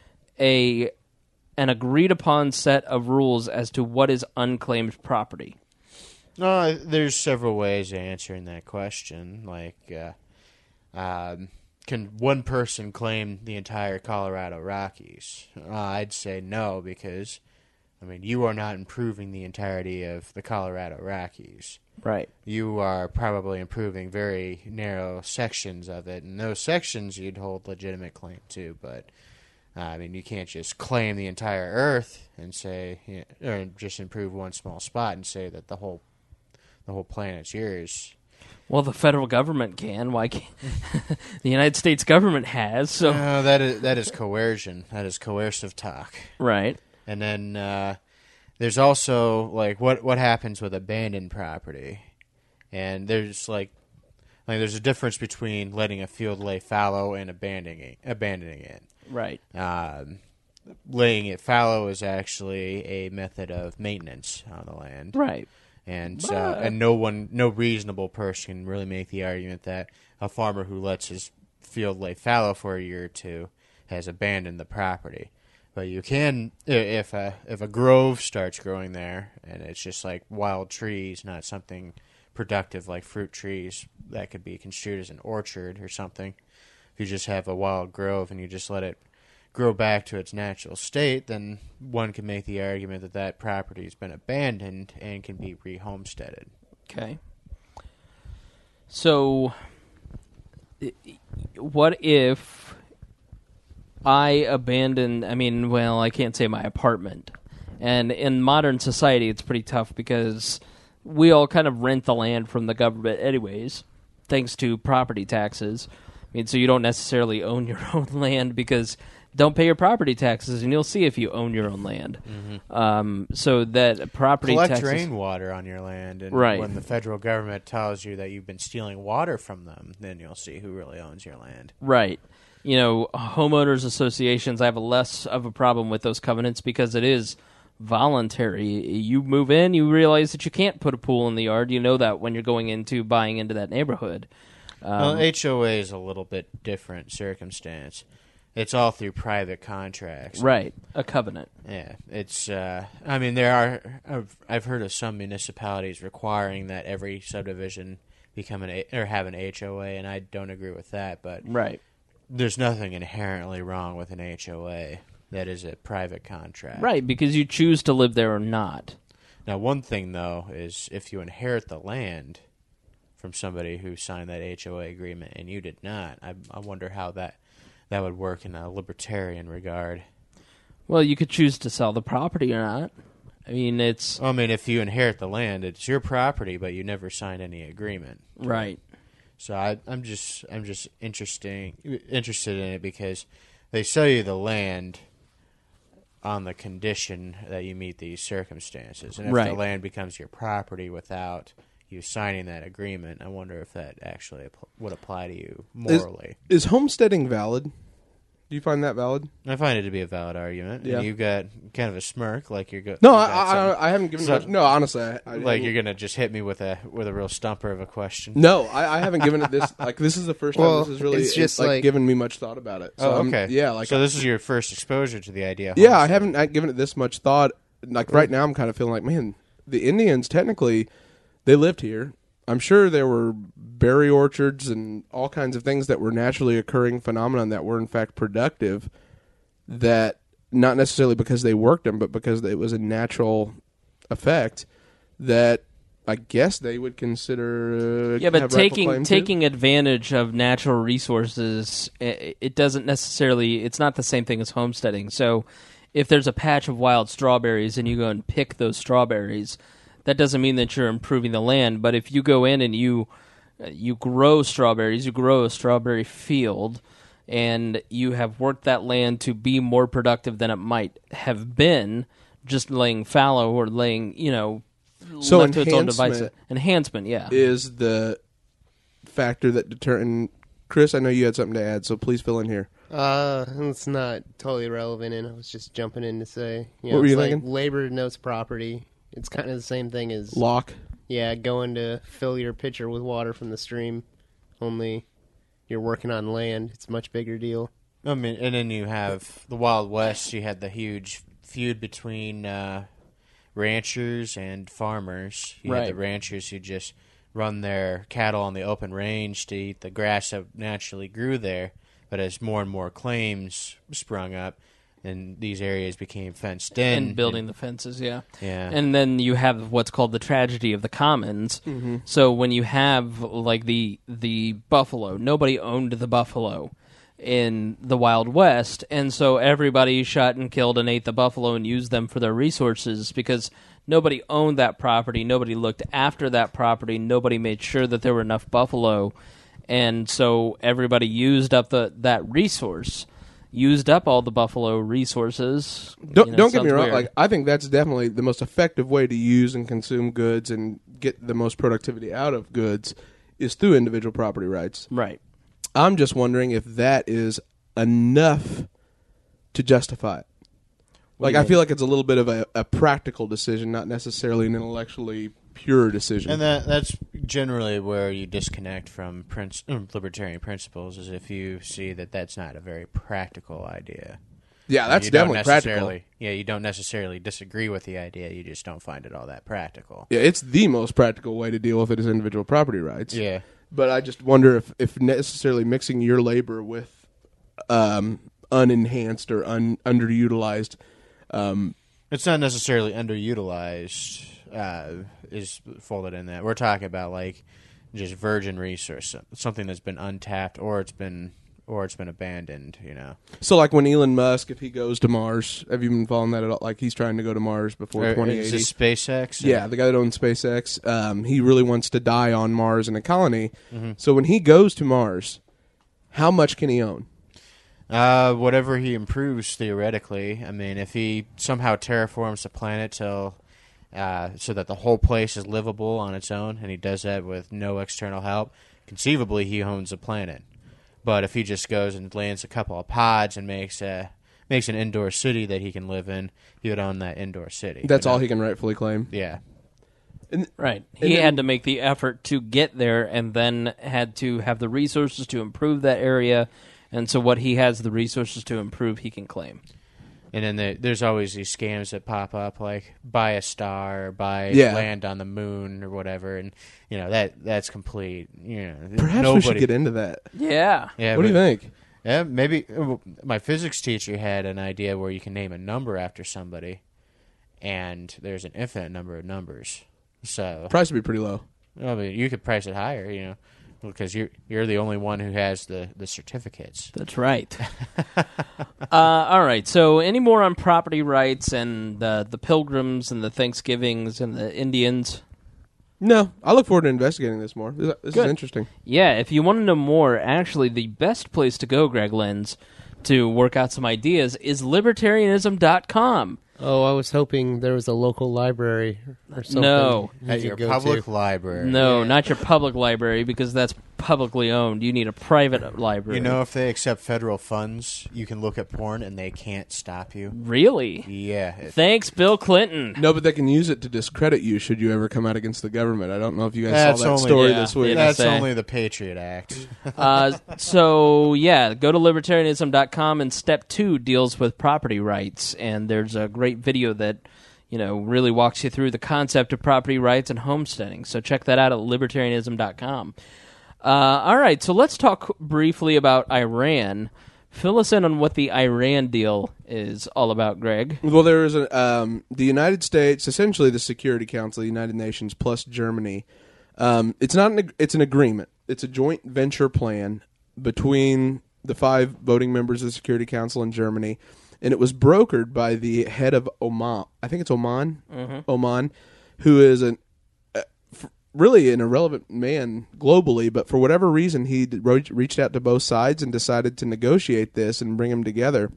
a an agreed upon set of rules as to what is unclaimed property? No, there's several ways of answering that question. Like, uh, um, can one person claim the entire Colorado Rockies? Uh, I'd say no, because, I mean, you are not improving the entirety of the Colorado Rockies. Right. You are probably improving very narrow sections of it, and those sections you'd hold legitimate claim to, but, uh, I mean, you can't just claim the entire Earth and say, you know, or just improve one small spot and say that the whole the whole planet's yours. Well, the federal government can. Why can't the United States government has? So No, that is that is coercion. That is coercive talk. right. And then uh, there's also like what what happens with abandoned property, and there's like like there's a difference between letting a field lay fallow and abandoning abandoning it. Right. Um, laying it fallow is actually a method of maintenance on the land. Right. And uh, and no one, no reasonable person can really make the argument that a farmer who lets his field lay fallow for a year or two has abandoned the property. But you can, if a if a grove starts growing there, and it's just like wild trees, not something productive like fruit trees that could be construed as an orchard or something. If you just have a wild grove and you just let it grow back to its natural state, then one can make the argument that that property has been abandoned and can be re-homesteaded. Okay. So, what if I abandon, I mean, well, I can't say my apartment. And in modern society, it's pretty tough because we all kind of rent the land from the government anyways, thanks to property taxes. I mean, so you don't necessarily own your own land because don't pay your property taxes, and you'll see if you own your own land. Mm-hmm. Um, so that property Collect taxes... rainwater on your land, and right. when the federal government tells you that you've been stealing water from them, then you'll see who really owns your land. Right. You know, homeowners associations, I have a less of a problem with those covenants because it is voluntary. You move in, you realize that you can't put a pool in the yard. You know that when you're going into buying into that neighborhood. Um, well, H O A is a little bit different circumstance. It's all through private contracts. Right, a covenant. Yeah, it's, uh, I mean, there are, I've, I've heard of some municipalities requiring that every subdivision become an, or have an H O A, and I don't agree with that, but right. There's nothing inherently wrong with an H O A that is a private contract. Right, because you choose to live there or not. Now, one thing, though, is if you inherit the land from somebody who signed that H O A agreement and you did not, I, I wonder how that... that would work in a libertarian regard. Well, you could choose to sell the property or not. I mean, it's... I mean, if you inherit the land, it's your property, but you never signed any agreement. Right. So I, I'm just I'm just interesting interested in it because they sell you the land on the condition that you meet these circumstances. And if right. the land becomes your property without you signing that agreement, I wonder if that actually would apply to you morally. Is, is homesteading valid? Do you find that valid? I find it to be a valid argument. Yeah. And you've got kind of a smirk, like you're going. No, I, I, I haven't given. So, much, no, honestly, I, I, like you're gonna just hit me with a with a real stumper of a question. No, I, I haven't given it this. Like this is the first time Well, this is really it's just like, like- given me much thought about it. So Oh, I'm- okay. yeah, like so this is your first exposure to the idea. Of yeah, I homesteading. haven't I given it this much thought. Like right now, I'm kind of feeling like, man, the Indians technically they lived here. I'm sure there were berry orchards and all kinds of things that were naturally occurring phenomenon that were in fact productive. That not necessarily because they worked them, but because it was a natural effect that I guess they would consider. Uh, Yeah, but have rightful taking claim to. taking advantage of natural resources, it, it doesn't necessarily. It's not the same thing as homesteading. So, if there's a patch of wild strawberries and you go and pick those strawberries, that doesn't mean that you're improving the land. But if you go in and you you grow strawberries, you grow a strawberry field, and you have worked that land to be more productive than it might have been, just laying fallow or laying, you know, So left to its own enhancement devices. Enhancement, yeah. is the factor that deter. And Chris, I know you had something to add, so please fill in here. Uh, it's not totally relevant, and I was just jumping in to say, you What know, were it's you like thinking? labor notes property. It's kind of the same thing as Lock. yeah, going to fill your pitcher with water from the stream. Only you're working on land. It's a much bigger deal. I mean, and then you have the Wild West. You had the huge feud between uh, ranchers and farmers. You Right. had the ranchers who just run their cattle on the open range to eat the grass that naturally grew there. But as more and more claims sprung up, and these areas became fenced in, And building the fences, yeah. yeah, And then you have what's called the tragedy of the commons. Mm-hmm. So when you have like the the buffalo, nobody owned the buffalo in the Wild West, and so everybody shot and killed and ate the buffalo and used them for their resources because nobody owned that property, nobody looked after that property, nobody made sure that there were enough buffalo, and so everybody used up the that resource. Used up all the buffalo resources. Don't You know, don't get me sounds wrong. weird. Like I think that's definitely the most effective way to use and consume goods and get the most productivity out of goods is through individual property rights. right. I'm just wondering if that is enough to justify it. Like do you I mean? feel like it's a little bit of a, a practical decision, not necessarily an intellectually pure decision. And that that's generally where you disconnect from princ- libertarian principles, is if you see that that's not a very practical idea. yeah, that's You don't definitely practical. necessarily- Yeah, you don't necessarily disagree with the idea. You just don't find it all that practical. Yeah, it's the most practical way to deal with it is individual property rights. Yeah. But I just wonder if, if necessarily mixing your labor with um, unenhanced or un, underutilized. Um, It's not necessarily underutilized, uh, is folded in that. We're talking about like just virgin resource, something that's been untapped or it's been or it's been abandoned, you know. so, like when Elon Musk, if he goes to Mars, have you been following that at all? Like he's trying to go to Mars before Or twenty is eighty. this SpaceX? Yeah, the guy that owns SpaceX, um, he really wants to die on Mars in a colony. Mm-hmm. So when he goes to Mars, how much can he own? Uh, whatever he improves theoretically. I mean, if he somehow terraforms the planet till uh, so that the whole place is livable on its own, and he does that with no external help, conceivably he owns the planet. But if he just goes and lands a couple of pods and makes a makes an indoor city that he can live in, he would own that indoor city. That's But all not- he can rightfully claim. Yeah. And, Right. And He then- had to make the effort to get there and then had to have the resources to improve that area. And so what he has the resources to improve, he can claim. And then the, there's always these scams that pop up, like buy a star, or buy Yeah. land on the moon, or whatever, and you know that that's complete. You know, perhaps nobody, we should get into that. Yeah. Yeah, What do you but- think? Yeah, maybe uh, my physics teacher had an idea where you can name a number after somebody, and there's an infinite number of numbers. So, Price would be pretty low. I mean, you could price it higher, you know, because you're you're the only one who has the, the certificates. That's right. uh, all right. So, any more on property rights and uh, the Pilgrims and the Thanksgivings and the Indians? No, I look forward to investigating this more. This, this is Good. interesting. Yeah. If you want to know more, actually, the best place to go, Greg Lenz, to work out some ideas is libertarianism dot com. Oh, I was hoping there was a local library or something. No. you At could your go public to. library. No, not your public library because that's publicly owned. You need a private library. You know, if they accept federal funds, you can look at porn and they can't stop you. Really? Yeah. it- Thanks, Bill Clinton. No, but they can use it to discredit you should you ever come out against the government. I don't know if you guys That's saw that only- story yeah, this week. yeah. That's say. only the Patriot Act. Uh, so, yeah, go to libertarianism dot com, and step two deals with property rights. And there's a great video that, you know, really walks you through the concept of property rights and homesteading. So check that out at libertarianism dot com. Uh, all right, so let's talk briefly about Iran. Fill us in on what the Iran deal is all about, Greg. Well, there is a, um, the United States, essentially the Security Council, the United Nations, plus Germany. Um, it's not an, ag- it's an agreement. It's a joint venture plan between the five voting members of the Security Council and Germany, and it was brokered by the head of Oman. I think it's Oman, Oman, who is an uh, f- really an irrelevant man globally, but for whatever reason, he d- ro- reached out to both sides and decided to negotiate this and bring them together.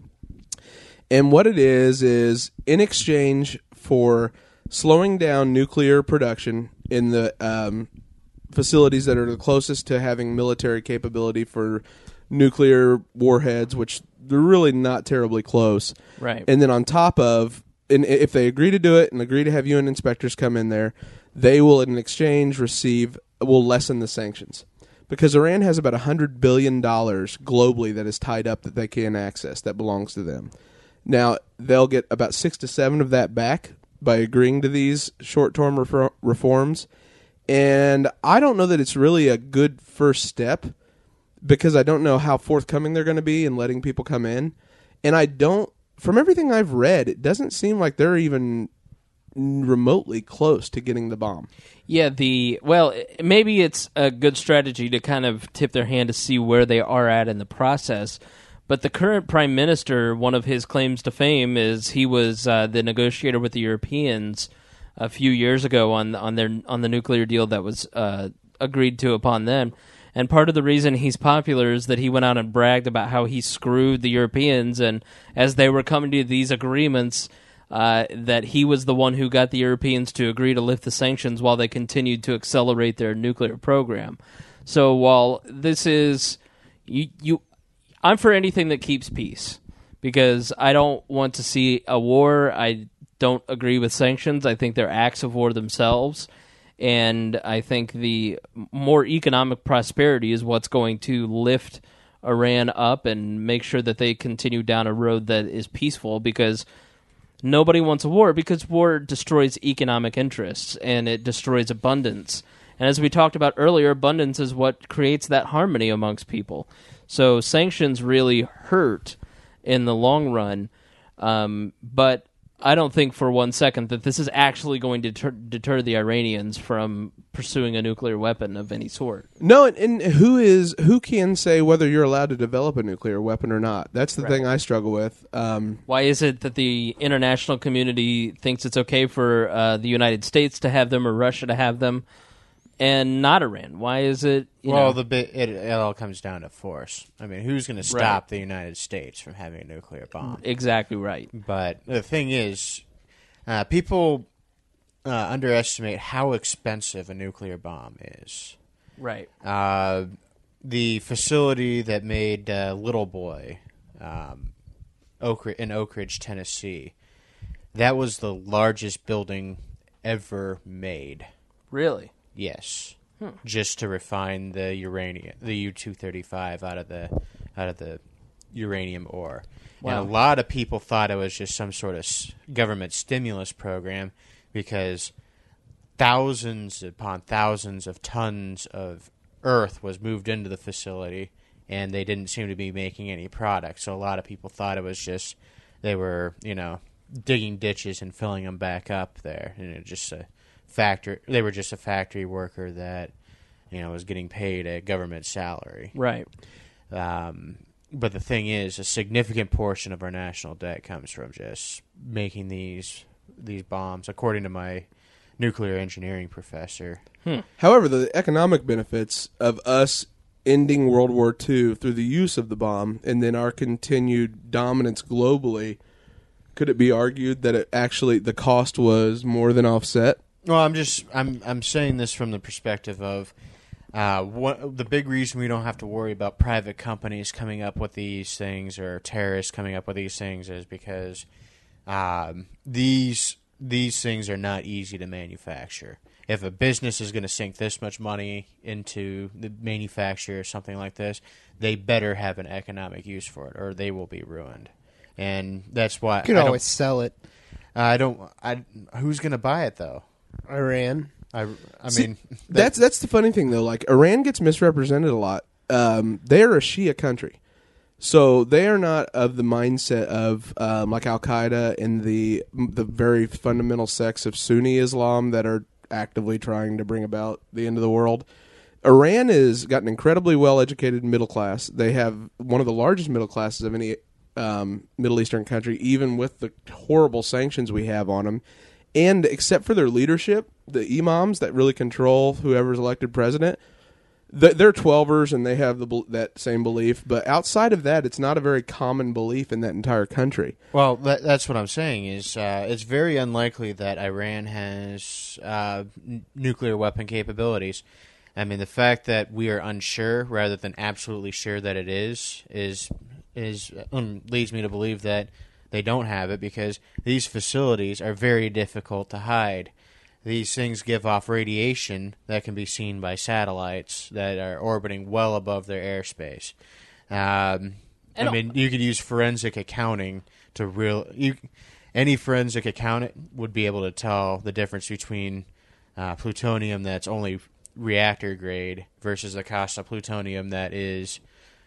And what it is, is in exchange for slowing down nuclear production in the um, facilities that are the closest to having military capability for nuclear warheads, which they're really not terribly close. Right. And then on top of, and if they agree to do it and agree to have U N inspectors come in there, they will in exchange receive, will lessen the sanctions. Because Iran has about one hundred billion dollars globally that is tied up that they can't access, that belongs to them. Now, they'll get about six to seven of that back by agreeing to these short-term refor- reforms. And I don't know that it's really a good first step because I don't know how forthcoming they're going to be in letting people come in. And I don't, from everything I've read, it doesn't seem like they're even remotely close to getting the bomb. Yeah, the well, i- maybe it's a good strategy to kind of tip their hand to see where they are at in the process. But the current prime minister, one of his claims to fame is he was uh, the negotiator with the Europeans a few years ago on on their on the nuclear deal that was uh, agreed to upon them. And part of the reason he's popular is that he went out and bragged about how he screwed the Europeans, and as they were coming to these agreements, uh, that he was the one who got the Europeans to agree to lift the sanctions while they continued to accelerate their nuclear program. So while this is you, you I'm for anything that keeps peace because I don't want to see a war. I don't agree with sanctions. I think they're acts of war themselves. And I think the more economic prosperity is what's going to lift Iran up and make sure that they continue down a road that is peaceful, because nobody wants a war, because war destroys economic interests and it destroys abundance. And as we talked about earlier, abundance is what creates that harmony amongst people. So sanctions really hurt in the long run, um, but I don't think for one second that this is actually going to deter, deter the Iranians from pursuing a nuclear weapon of any sort. No, and, and who is who can say whether you're allowed to develop a nuclear weapon or not? That's the Right. thing I struggle with. Um, Why is it that the international community thinks it's okay for uh, the United States to have them or Russia to have them, and not Iran? Why is it? You well, know, the bit, it, it all comes down to force. I mean, who's going to stop the United States from having a nuclear bomb? exactly right. But the thing is, uh, people uh, underestimate how expensive a nuclear bomb is. Right. Uh, the facility that made uh, Little Boy um, Oak, in Oak Ridge, Tennessee, that was the largest building ever made. Really? Yes, just to refine the uranium, the U two thirty-five out of the out of the uranium ore. Wow. And a lot of people thought it was just some sort of s- government stimulus program, because thousands upon thousands of tons of earth was moved into the facility, and they didn't seem to be making any product. So a lot of people thought it was just they were, you know, digging ditches and filling them back up there, and it just a factory. They were just a factory worker that, you know, was getting paid a government salary. Right. Um, but the thing is, a significant portion of our national debt comes from just making these these bombs, according to my nuclear engineering professor. However, the economic benefits of us ending World War Two through the use of the bomb and then our continued dominance globally, could it be argued that it actually the cost was more than offset? Well, I'm just I'm I'm saying this from the perspective of uh, what, the big reason we don't have to worry about private companies coming up with these things or terrorists coming up with these things is because um, these these things are not easy to manufacture. If a business is going to sink this much money into the manufacture or something like this, they better have an economic use for it, or they will be ruined. And that's why You can I don't- always sell it. I don't. I who's going to buy it though? Iran. I, I See, mean, That's that's the funny thing though. Like Iran gets misrepresented a lot. Um, they are a Shia country, so they are not of the mindset of um, like Al Qaeda and the the very fundamental sects of Sunni Islam that are actively trying to bring about the end of the world. Iran has got an incredibly well educated middle class. They have one of the largest middle classes of any um, Middle Eastern country, even with the horrible sanctions we have on them. And except for their leadership, the imams that really control whoever's elected president, th- they're twelvers and they have the bel- that same belief. But outside of that, it's not a very common belief in that entire country. well, that, that's what I'm saying. Is uh, it's very unlikely that Iran has uh, n- nuclear weapon capabilities. I mean, the fact that we are unsure rather than absolutely sure that it is is is um, leads me to believe that they don't have it, because these facilities are very difficult to hide. These things give off radiation that can be seen by satellites that are orbiting well above their airspace. Um, I And- mean, you could use forensic accounting to real. You, any forensic accountant would be able to tell the difference between uh, plutonium that's only reactor grade versus the cost of plutonium that is.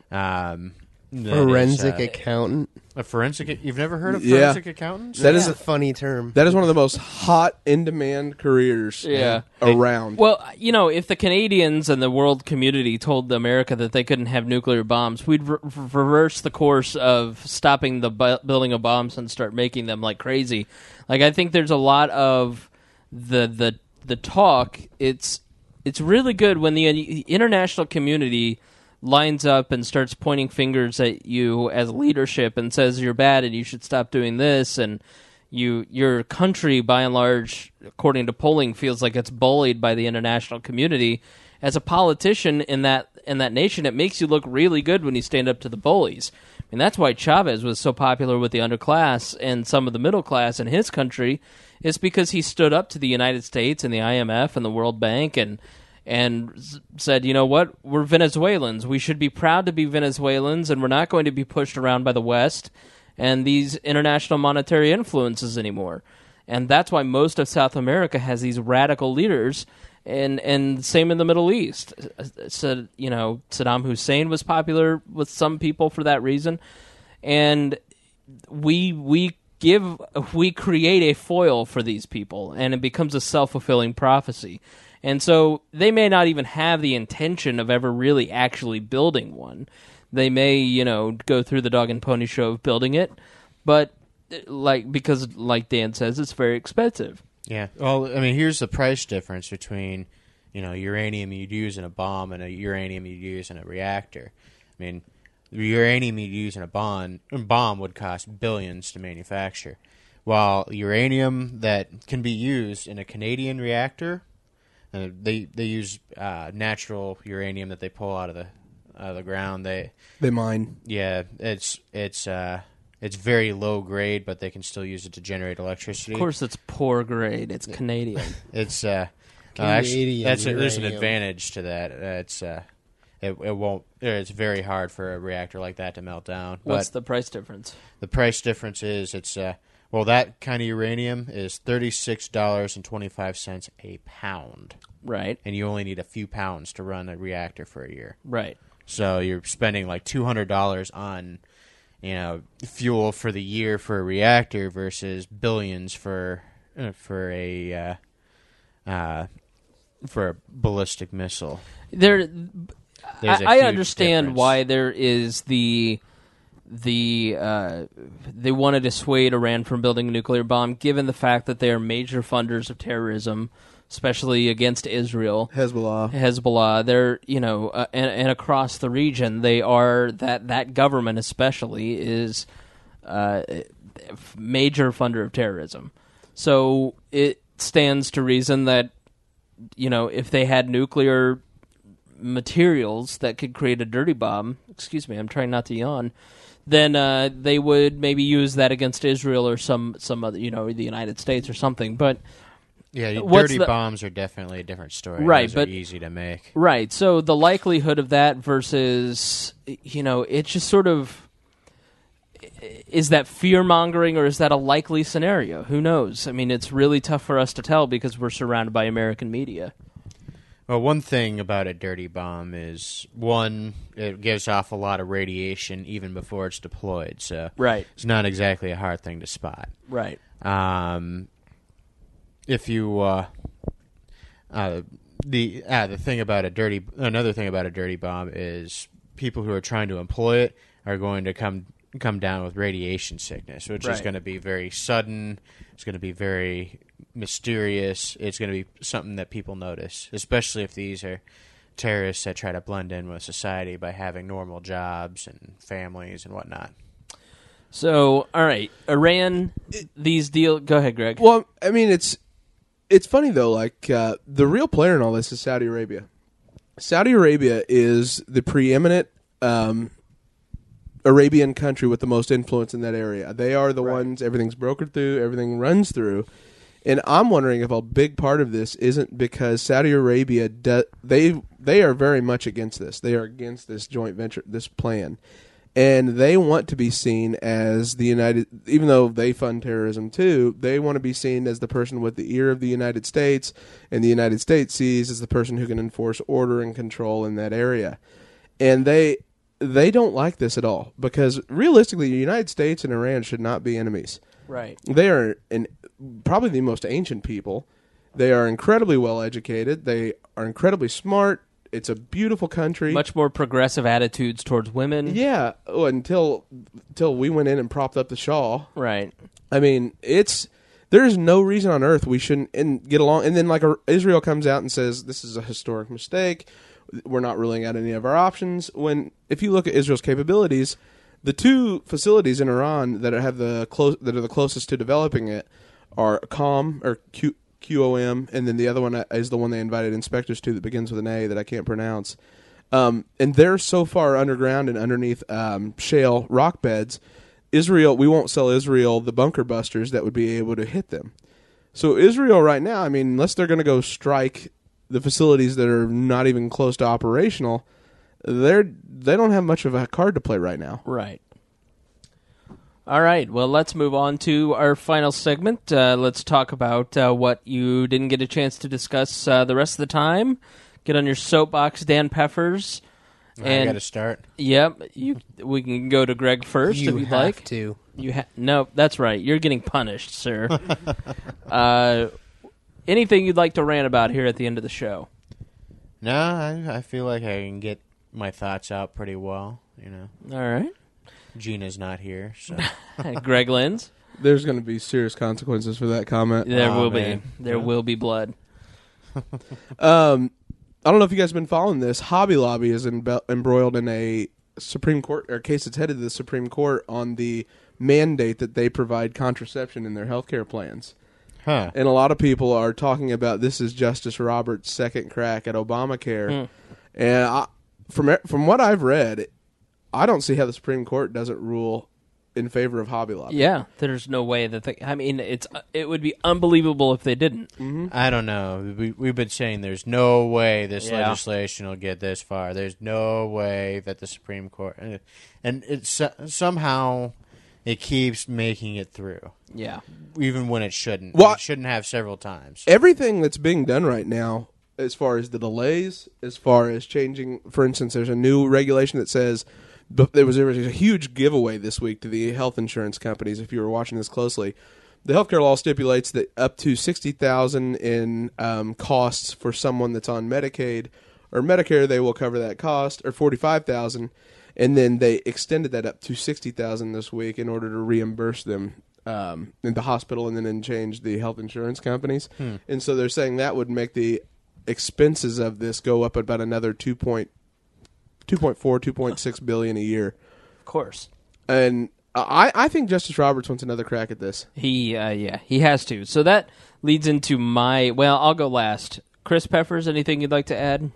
Um, that is, Forensic uh, accountant. a forensic. You've never heard of Yeah. forensic accountants? That That's is a funny term. That is one of the most hot, in-demand careers Yeah. around. Well, you know, if the Canadians and the world community told America that they couldn't have nuclear bombs, we'd re- reverse the course of stopping the bu- building of bombs and start making them like crazy. Like, I think there's a lot of the the the talk. It's it's really good when the uh, international community lines up and starts pointing fingers at you as leadership and says you're bad and you should stop doing this, and you your country by and large, according to polling, feels like it's bullied by the international community, as a politician in that in that nation, it makes you look really good when you stand up to the bullies. And that's why Chavez was so popular with the underclass and some of the middle class in his country, is because he stood up to the United States and the I M F and the World Bank and and said, you know what, we're Venezuelans. We should be proud to be Venezuelans, and we're not going to be pushed around by the West and these international monetary influences anymore. And that's why most of South America has these radical leaders, and and same in the Middle East. So, you know, Saddam Hussein was popular with some people for that reason, and we we give we create a foil for these people, and it becomes a self-fulfilling prophecy. And so they may not even have the intention of ever really actually building one. They may, you know, go through the dog and pony show of building it, but like because, like Dan says, it's very expensive. Yeah. Well, I mean, here's the price difference between, you know, uranium you'd use in a bomb and a uranium you'd use in a reactor. I mean, the uranium you'd use in a bomb, a bomb would cost billions to manufacture, while uranium that can be used in a Canadian reactor, uh, they they use uh, natural uranium that they pull out of the out of the ground. They They mine. yeah, it's it's uh, it's very low grade, but they can still use it to generate electricity. Of course, it's poor grade. It's Canadian. It's uh, uh, actually, Canadian that's a, there's an uranium. advantage to that. Uh, it's uh, it, it won't. It's very hard for a reactor like that to melt down. What's but the price difference? the price difference is it's uh, well, that kind of uranium is thirty six dollars and twenty five cents a pound, Right, and you only need a few pounds to run a reactor for a year. right. So you're spending like two hundred dollars on, you know, fuel for the year for a reactor versus billions for uh, for a uh, uh, for a ballistic missile. There, There's a I, I huge understand difference. why there is the the uh, they want to dissuade Iran from building a nuclear bomb, given the fact that they are major funders of terrorism, especially against Israel. Hezbollah. Hezbollah, they're, you know, uh, and, and across the region, they are, that, that government especially is uh, major funder of terrorism. So it stands to reason that, you know, if they had nuclear materials that could create a dirty bomb, excuse me, I'm trying not to yawn, then uh, they would maybe use that against Israel or some, some other, you know, the United States or something. But Yeah, What's dirty the- bombs are definitely a different story. Right, Those but- are easy to make. Right. So the likelihood of that versus, you know, it's just sort of, is that fear mongering or is that a likely scenario? Who knows? I mean, it's really tough for us to tell because we're surrounded by American media. Well, one thing about a dirty bomb is, one, it gives off a lot of radiation even before it's deployed, so Right. it's not exactly a hard thing to spot. Right. Um, if you uh, uh, the uh, the thing about a dirty another thing about a dirty bomb is people who are trying to employ it are going to come come down with radiation sickness, which is Right. going to be very sudden. It's going to be very mysterious. It's going to be something that people notice, especially if these are terrorists that try to blend in with society by having normal jobs and families and whatnot. So, all right, Iran, these deal. Go ahead, Greg. Well, I mean, it's it's funny though. Like uh, the real player in all this is Saudi Arabia. Saudi Arabia is the preeminent um, Arabian country with the most influence in that area. They are the ones everything's brokered through, everything runs through. And I'm wondering if a big part of this isn't because Saudi Arabia do, they they are very much against this. They are against this joint venture, this plan, and they want to be seen as the United. Even though they fund terrorism too, they want to be seen as the person with the ear of the United States, and the United States sees as the person who can enforce order and control in that area. And they they don't like this at all because realistically, the United States and Iran should not be enemies. Right. They are an, probably the most ancient people. They are incredibly well educated. They are incredibly smart. It's a beautiful country. Much more progressive attitudes towards women. Yeah, oh, until until we went in and propped up the Shah. Right. I mean, it's there's no reason on earth we shouldn't and get along. And then like a, Israel comes out and says this is a historic mistake. We're not ruling out any of our options. When if you look at Israel's capabilities, the two facilities in Iran that have the close that are the closest to developing it are Qom or Q, Q O M, and then the other one is the one they invited inspectors to that begins with an A that I can't pronounce. Um, and they're so far underground and underneath um, shale rock beds, Israel, we won't sell Israel the bunker busters that would be able to hit them. So Israel right now, I mean, unless they're going to go strike the facilities that are not even close to operational, they're they don't have much of a card to play right now. Right. All right. Well, let's move on to our final segment. Uh, let's talk about uh, what you didn't get a chance to discuss uh, the rest of the time. Get on your soapbox, Dan Peffers. And I got to start. Yep. You. We can go to Greg first You if you'd have like. to. You ha- no, that's right. You're getting punished, sir. uh, anything you'd like to rant about here at the end of the show? No, I, I feel like I can get my thoughts out pretty well. You know, All right. Gina's not here, so Greg Lenz. There's going to be serious consequences for that comment. There Oh, will man. be. There Yeah. will be blood. Um, I don't know if you guys have been following this. Hobby Lobby is embe- embroiled in a Supreme Court or case that's headed to the Supreme Court on the mandate that they provide contraception in their health care plans. huh? And a lot of people are talking about this is Justice Roberts' second crack at Obamacare. And I, from from what I've read, I don't see how the Supreme Court doesn't rule in favor of Hobby Lobby. Yeah, there's no way that they, I mean, it's it would be unbelievable if they didn't. I don't know. We, we've been saying there's no way this Yeah. legislation will get this far. There's no way that the Supreme Court, and, and it's somehow it keeps making it through, Yeah. even when it shouldn't. Well, it shouldn't have several times. Everything that's being done right now, as far as the delays, as far as changing, for instance, there's a new regulation that says but there was, there was a huge giveaway this week to the health insurance companies. If you were watching this closely, the healthcare law stipulates that up to sixty thousand in um, costs for someone that's on Medicaid or Medicare, they will cover that cost, or forty-five thousand, and then they extended that up to sixty thousand this week in order to reimburse them um, in the hospital, and then change the health insurance companies. Hmm. And so they're saying that would make the expenses of this go up about another two point. two point four, two point six billion a year. Of course. And I, I think Justice Roberts wants another crack at this. He, uh, yeah, he has to. So that leads into my, well, I'll go last. Chris Peffers, anything you'd like to add?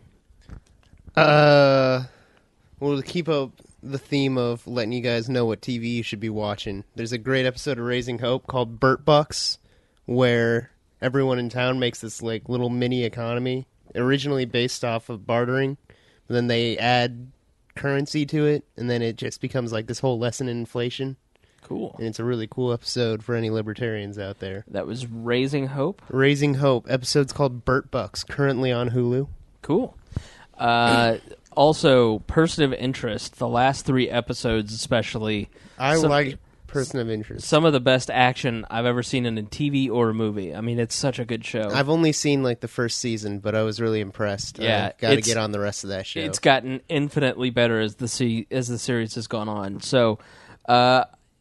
Uh, well, to keep up the theme of letting you guys know what T V you should be watching, there's a great episode of Raising Hope called Burt Bucks, where everyone in town makes this like little mini economy, originally based off of bartering. Then they add currency to it, and then it just becomes like this whole lesson in inflation. Cool. And it's a really cool episode for any libertarians out there. That was Raising Hope. Raising Hope. Episode's called Burt Bucks, currently on Hulu. Cool. Uh, also, Person of Interest, the last three episodes especially. I some, like Person of Interest. some of the best action I've ever seen in a T V or a movie. I mean, it's such a good show. I've only seen like the first season, but I was really impressed. Yeah, got to it's- get on the rest of that show. It's gotten infinitely better as the se- as the series has gone on. So, uh,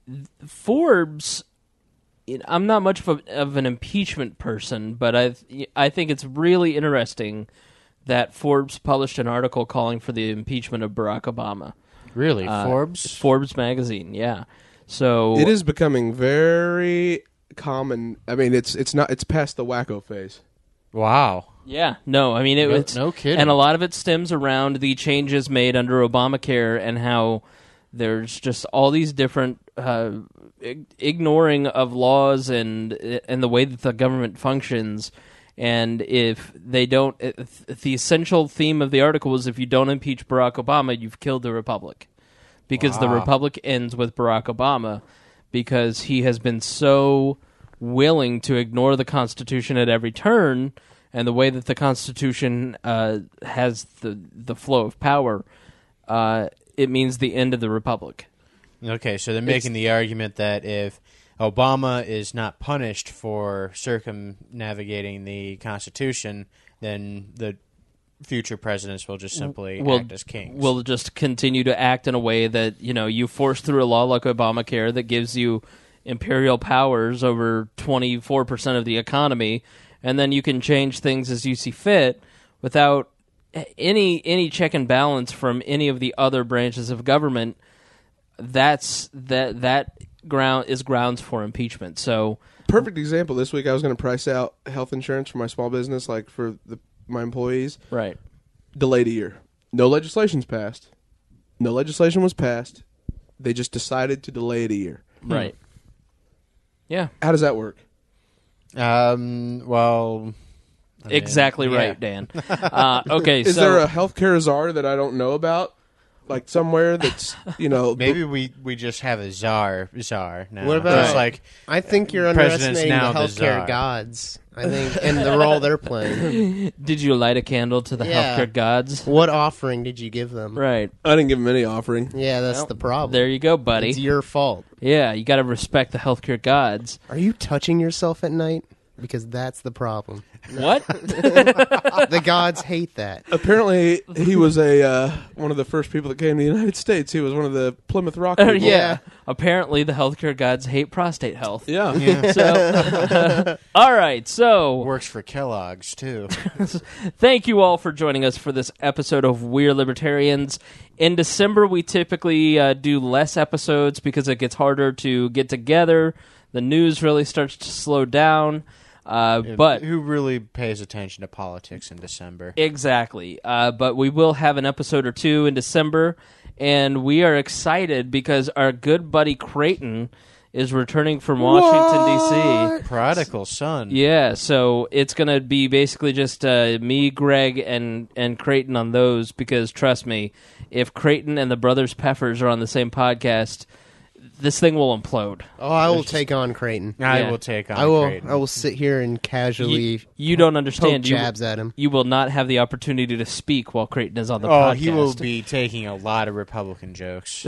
Forbes, you know, I'm not much of, a, of an impeachment person, but I I think it's really interesting that Forbes published an article calling for the impeachment of Barack Obama. Really, Uh, Forbes? Forbes magazine, yeah. So It is becoming very common. I mean, it's it's not it's past the wacko phase. Wow. Yeah, no, I mean it, No- it's no kidding. and a lot of it stems around the changes made under Obamacare and how there's just all these different uh, ig- ignoring of laws and and the way that the government functions. And if they don't, if the essential theme of the article was if you don't impeach Barack Obama, you've killed the republic, because the Wow. republic ends with Barack Obama, because he has been so willing to ignore the Constitution at every turn, and the way that the Constitution uh, has the the flow of power, uh, it means the end of the republic. Okay, so they're making the argument that if Obama is not punished for circumnavigating the Constitution, then the future presidents will just simply Will act as kings. will just continue to act in a way that, you know, you force through a law like Obamacare that gives you imperial powers over twenty-four percent of the economy, and then you can change things as you see fit without any any check and balance from any of the other branches of government. That's that that ground is grounds for impeachment. So perfect example. This week I was going to price out health insurance for my small business, like for the, my employees. Right. Delayed a year. No legislation's passed. No legislation was passed. They just decided to delay it a year. Right. Yeah. How does that work? Um. Well. I mean, Exactly yeah. right, Dan. Uh, okay, Is so there a healthcare czar that I don't know about? Like somewhere that's, you know... Maybe we, we just have a czar czar now. What about- Just like I think you're President's underestimating now the the healthcare czar. gods. I think, and the role they're playing. did you light a candle to the Yeah. healthcare gods? What offering did you give them? Right. I didn't give him any offering. Yeah, that's Well, the problem. There you go, buddy. It's your fault. Yeah, you got to respect the healthcare gods. Are you touching yourself at night? Because that's the problem. What? The gods hate that. Apparently, he was a uh, one of the first people that came to the United States. He was one of the Plymouth Rock Uh, people. yeah. Apparently, the healthcare gods hate prostate health. Yeah. yeah. So, all right. So, Works for Kellogg's too. thank you all for joining us for this episode of We're Libertarians. In December, we typically uh, do less episodes because it gets harder to get together. The news really starts to slow down. Uh, but who really pays attention to politics in December? Exactly. Uh, but we will have an episode or two in December, and we are excited because our good buddy Creighton is returning from Washington, D C Prodigal son. Yeah, so it's going to be basically just uh, me, Greg, and, and Creighton on those because, trust me, if Creighton and the Brothers Peffers are on the same podcast, this thing will implode. Oh, I will take on Creighton. I Yeah. will take on I will. Creighton. I will sit here and casually You, you don't poke understand. You, jabs at him. you will not have the opportunity to speak while Creighton is on the Oh, podcast. he will be taking a lot of Republican jokes.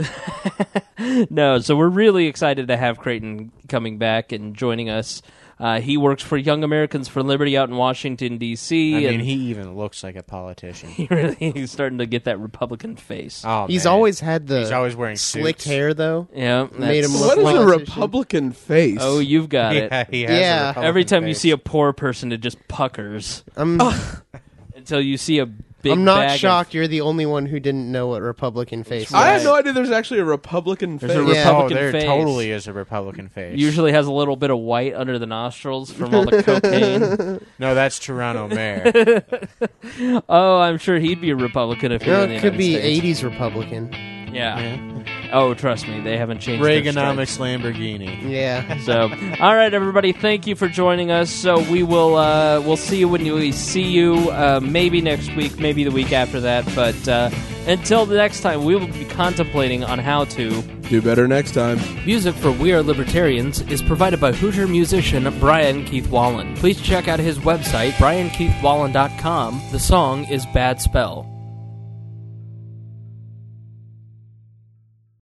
No, so we're really excited to have Creighton coming back and joining us. Uh, he works for Young Americans for Liberty out in Washington, D C I mean, and he even looks like a politician. he really he's starting to get that Republican face. Oh, He's man. always had the He's always wearing slicked suits. hair, though. Yeah, Made him that's- look What is a politician. Republican face? Oh, you've got it. Yeah, he has a Yeah. Republican Every time you face. see a poor person, it just puckers I'm. until you see a big. I'm not bag of- shocked. You're the only one who didn't know what Republican face. I had was. no idea there's actually a Republican There's face. a Yeah. Republican oh, there face. totally is a Republican face. Usually has a little bit of white under the nostrils from all the cocaine. no, that's Toronto Mayor. Oh, I'm sure he'd be a Republican if he You were know, in the it could United be States. eighties Republican. Yeah. Yeah. Oh, trust me, they haven't changed their stripes. Reaganomics Lamborghini. Yeah. So, all right, everybody, thank you for joining us. So we will uh, we'll see you when we see you. Uh, maybe next week, maybe the week after that. But uh, until the next time, we will be contemplating on how to. Do better next time. Music for We Are Libertarians is provided by Hoosier musician Brian Keith Wallen. Please check out his website, brian keith wallen dot com. The song is Bad Spell.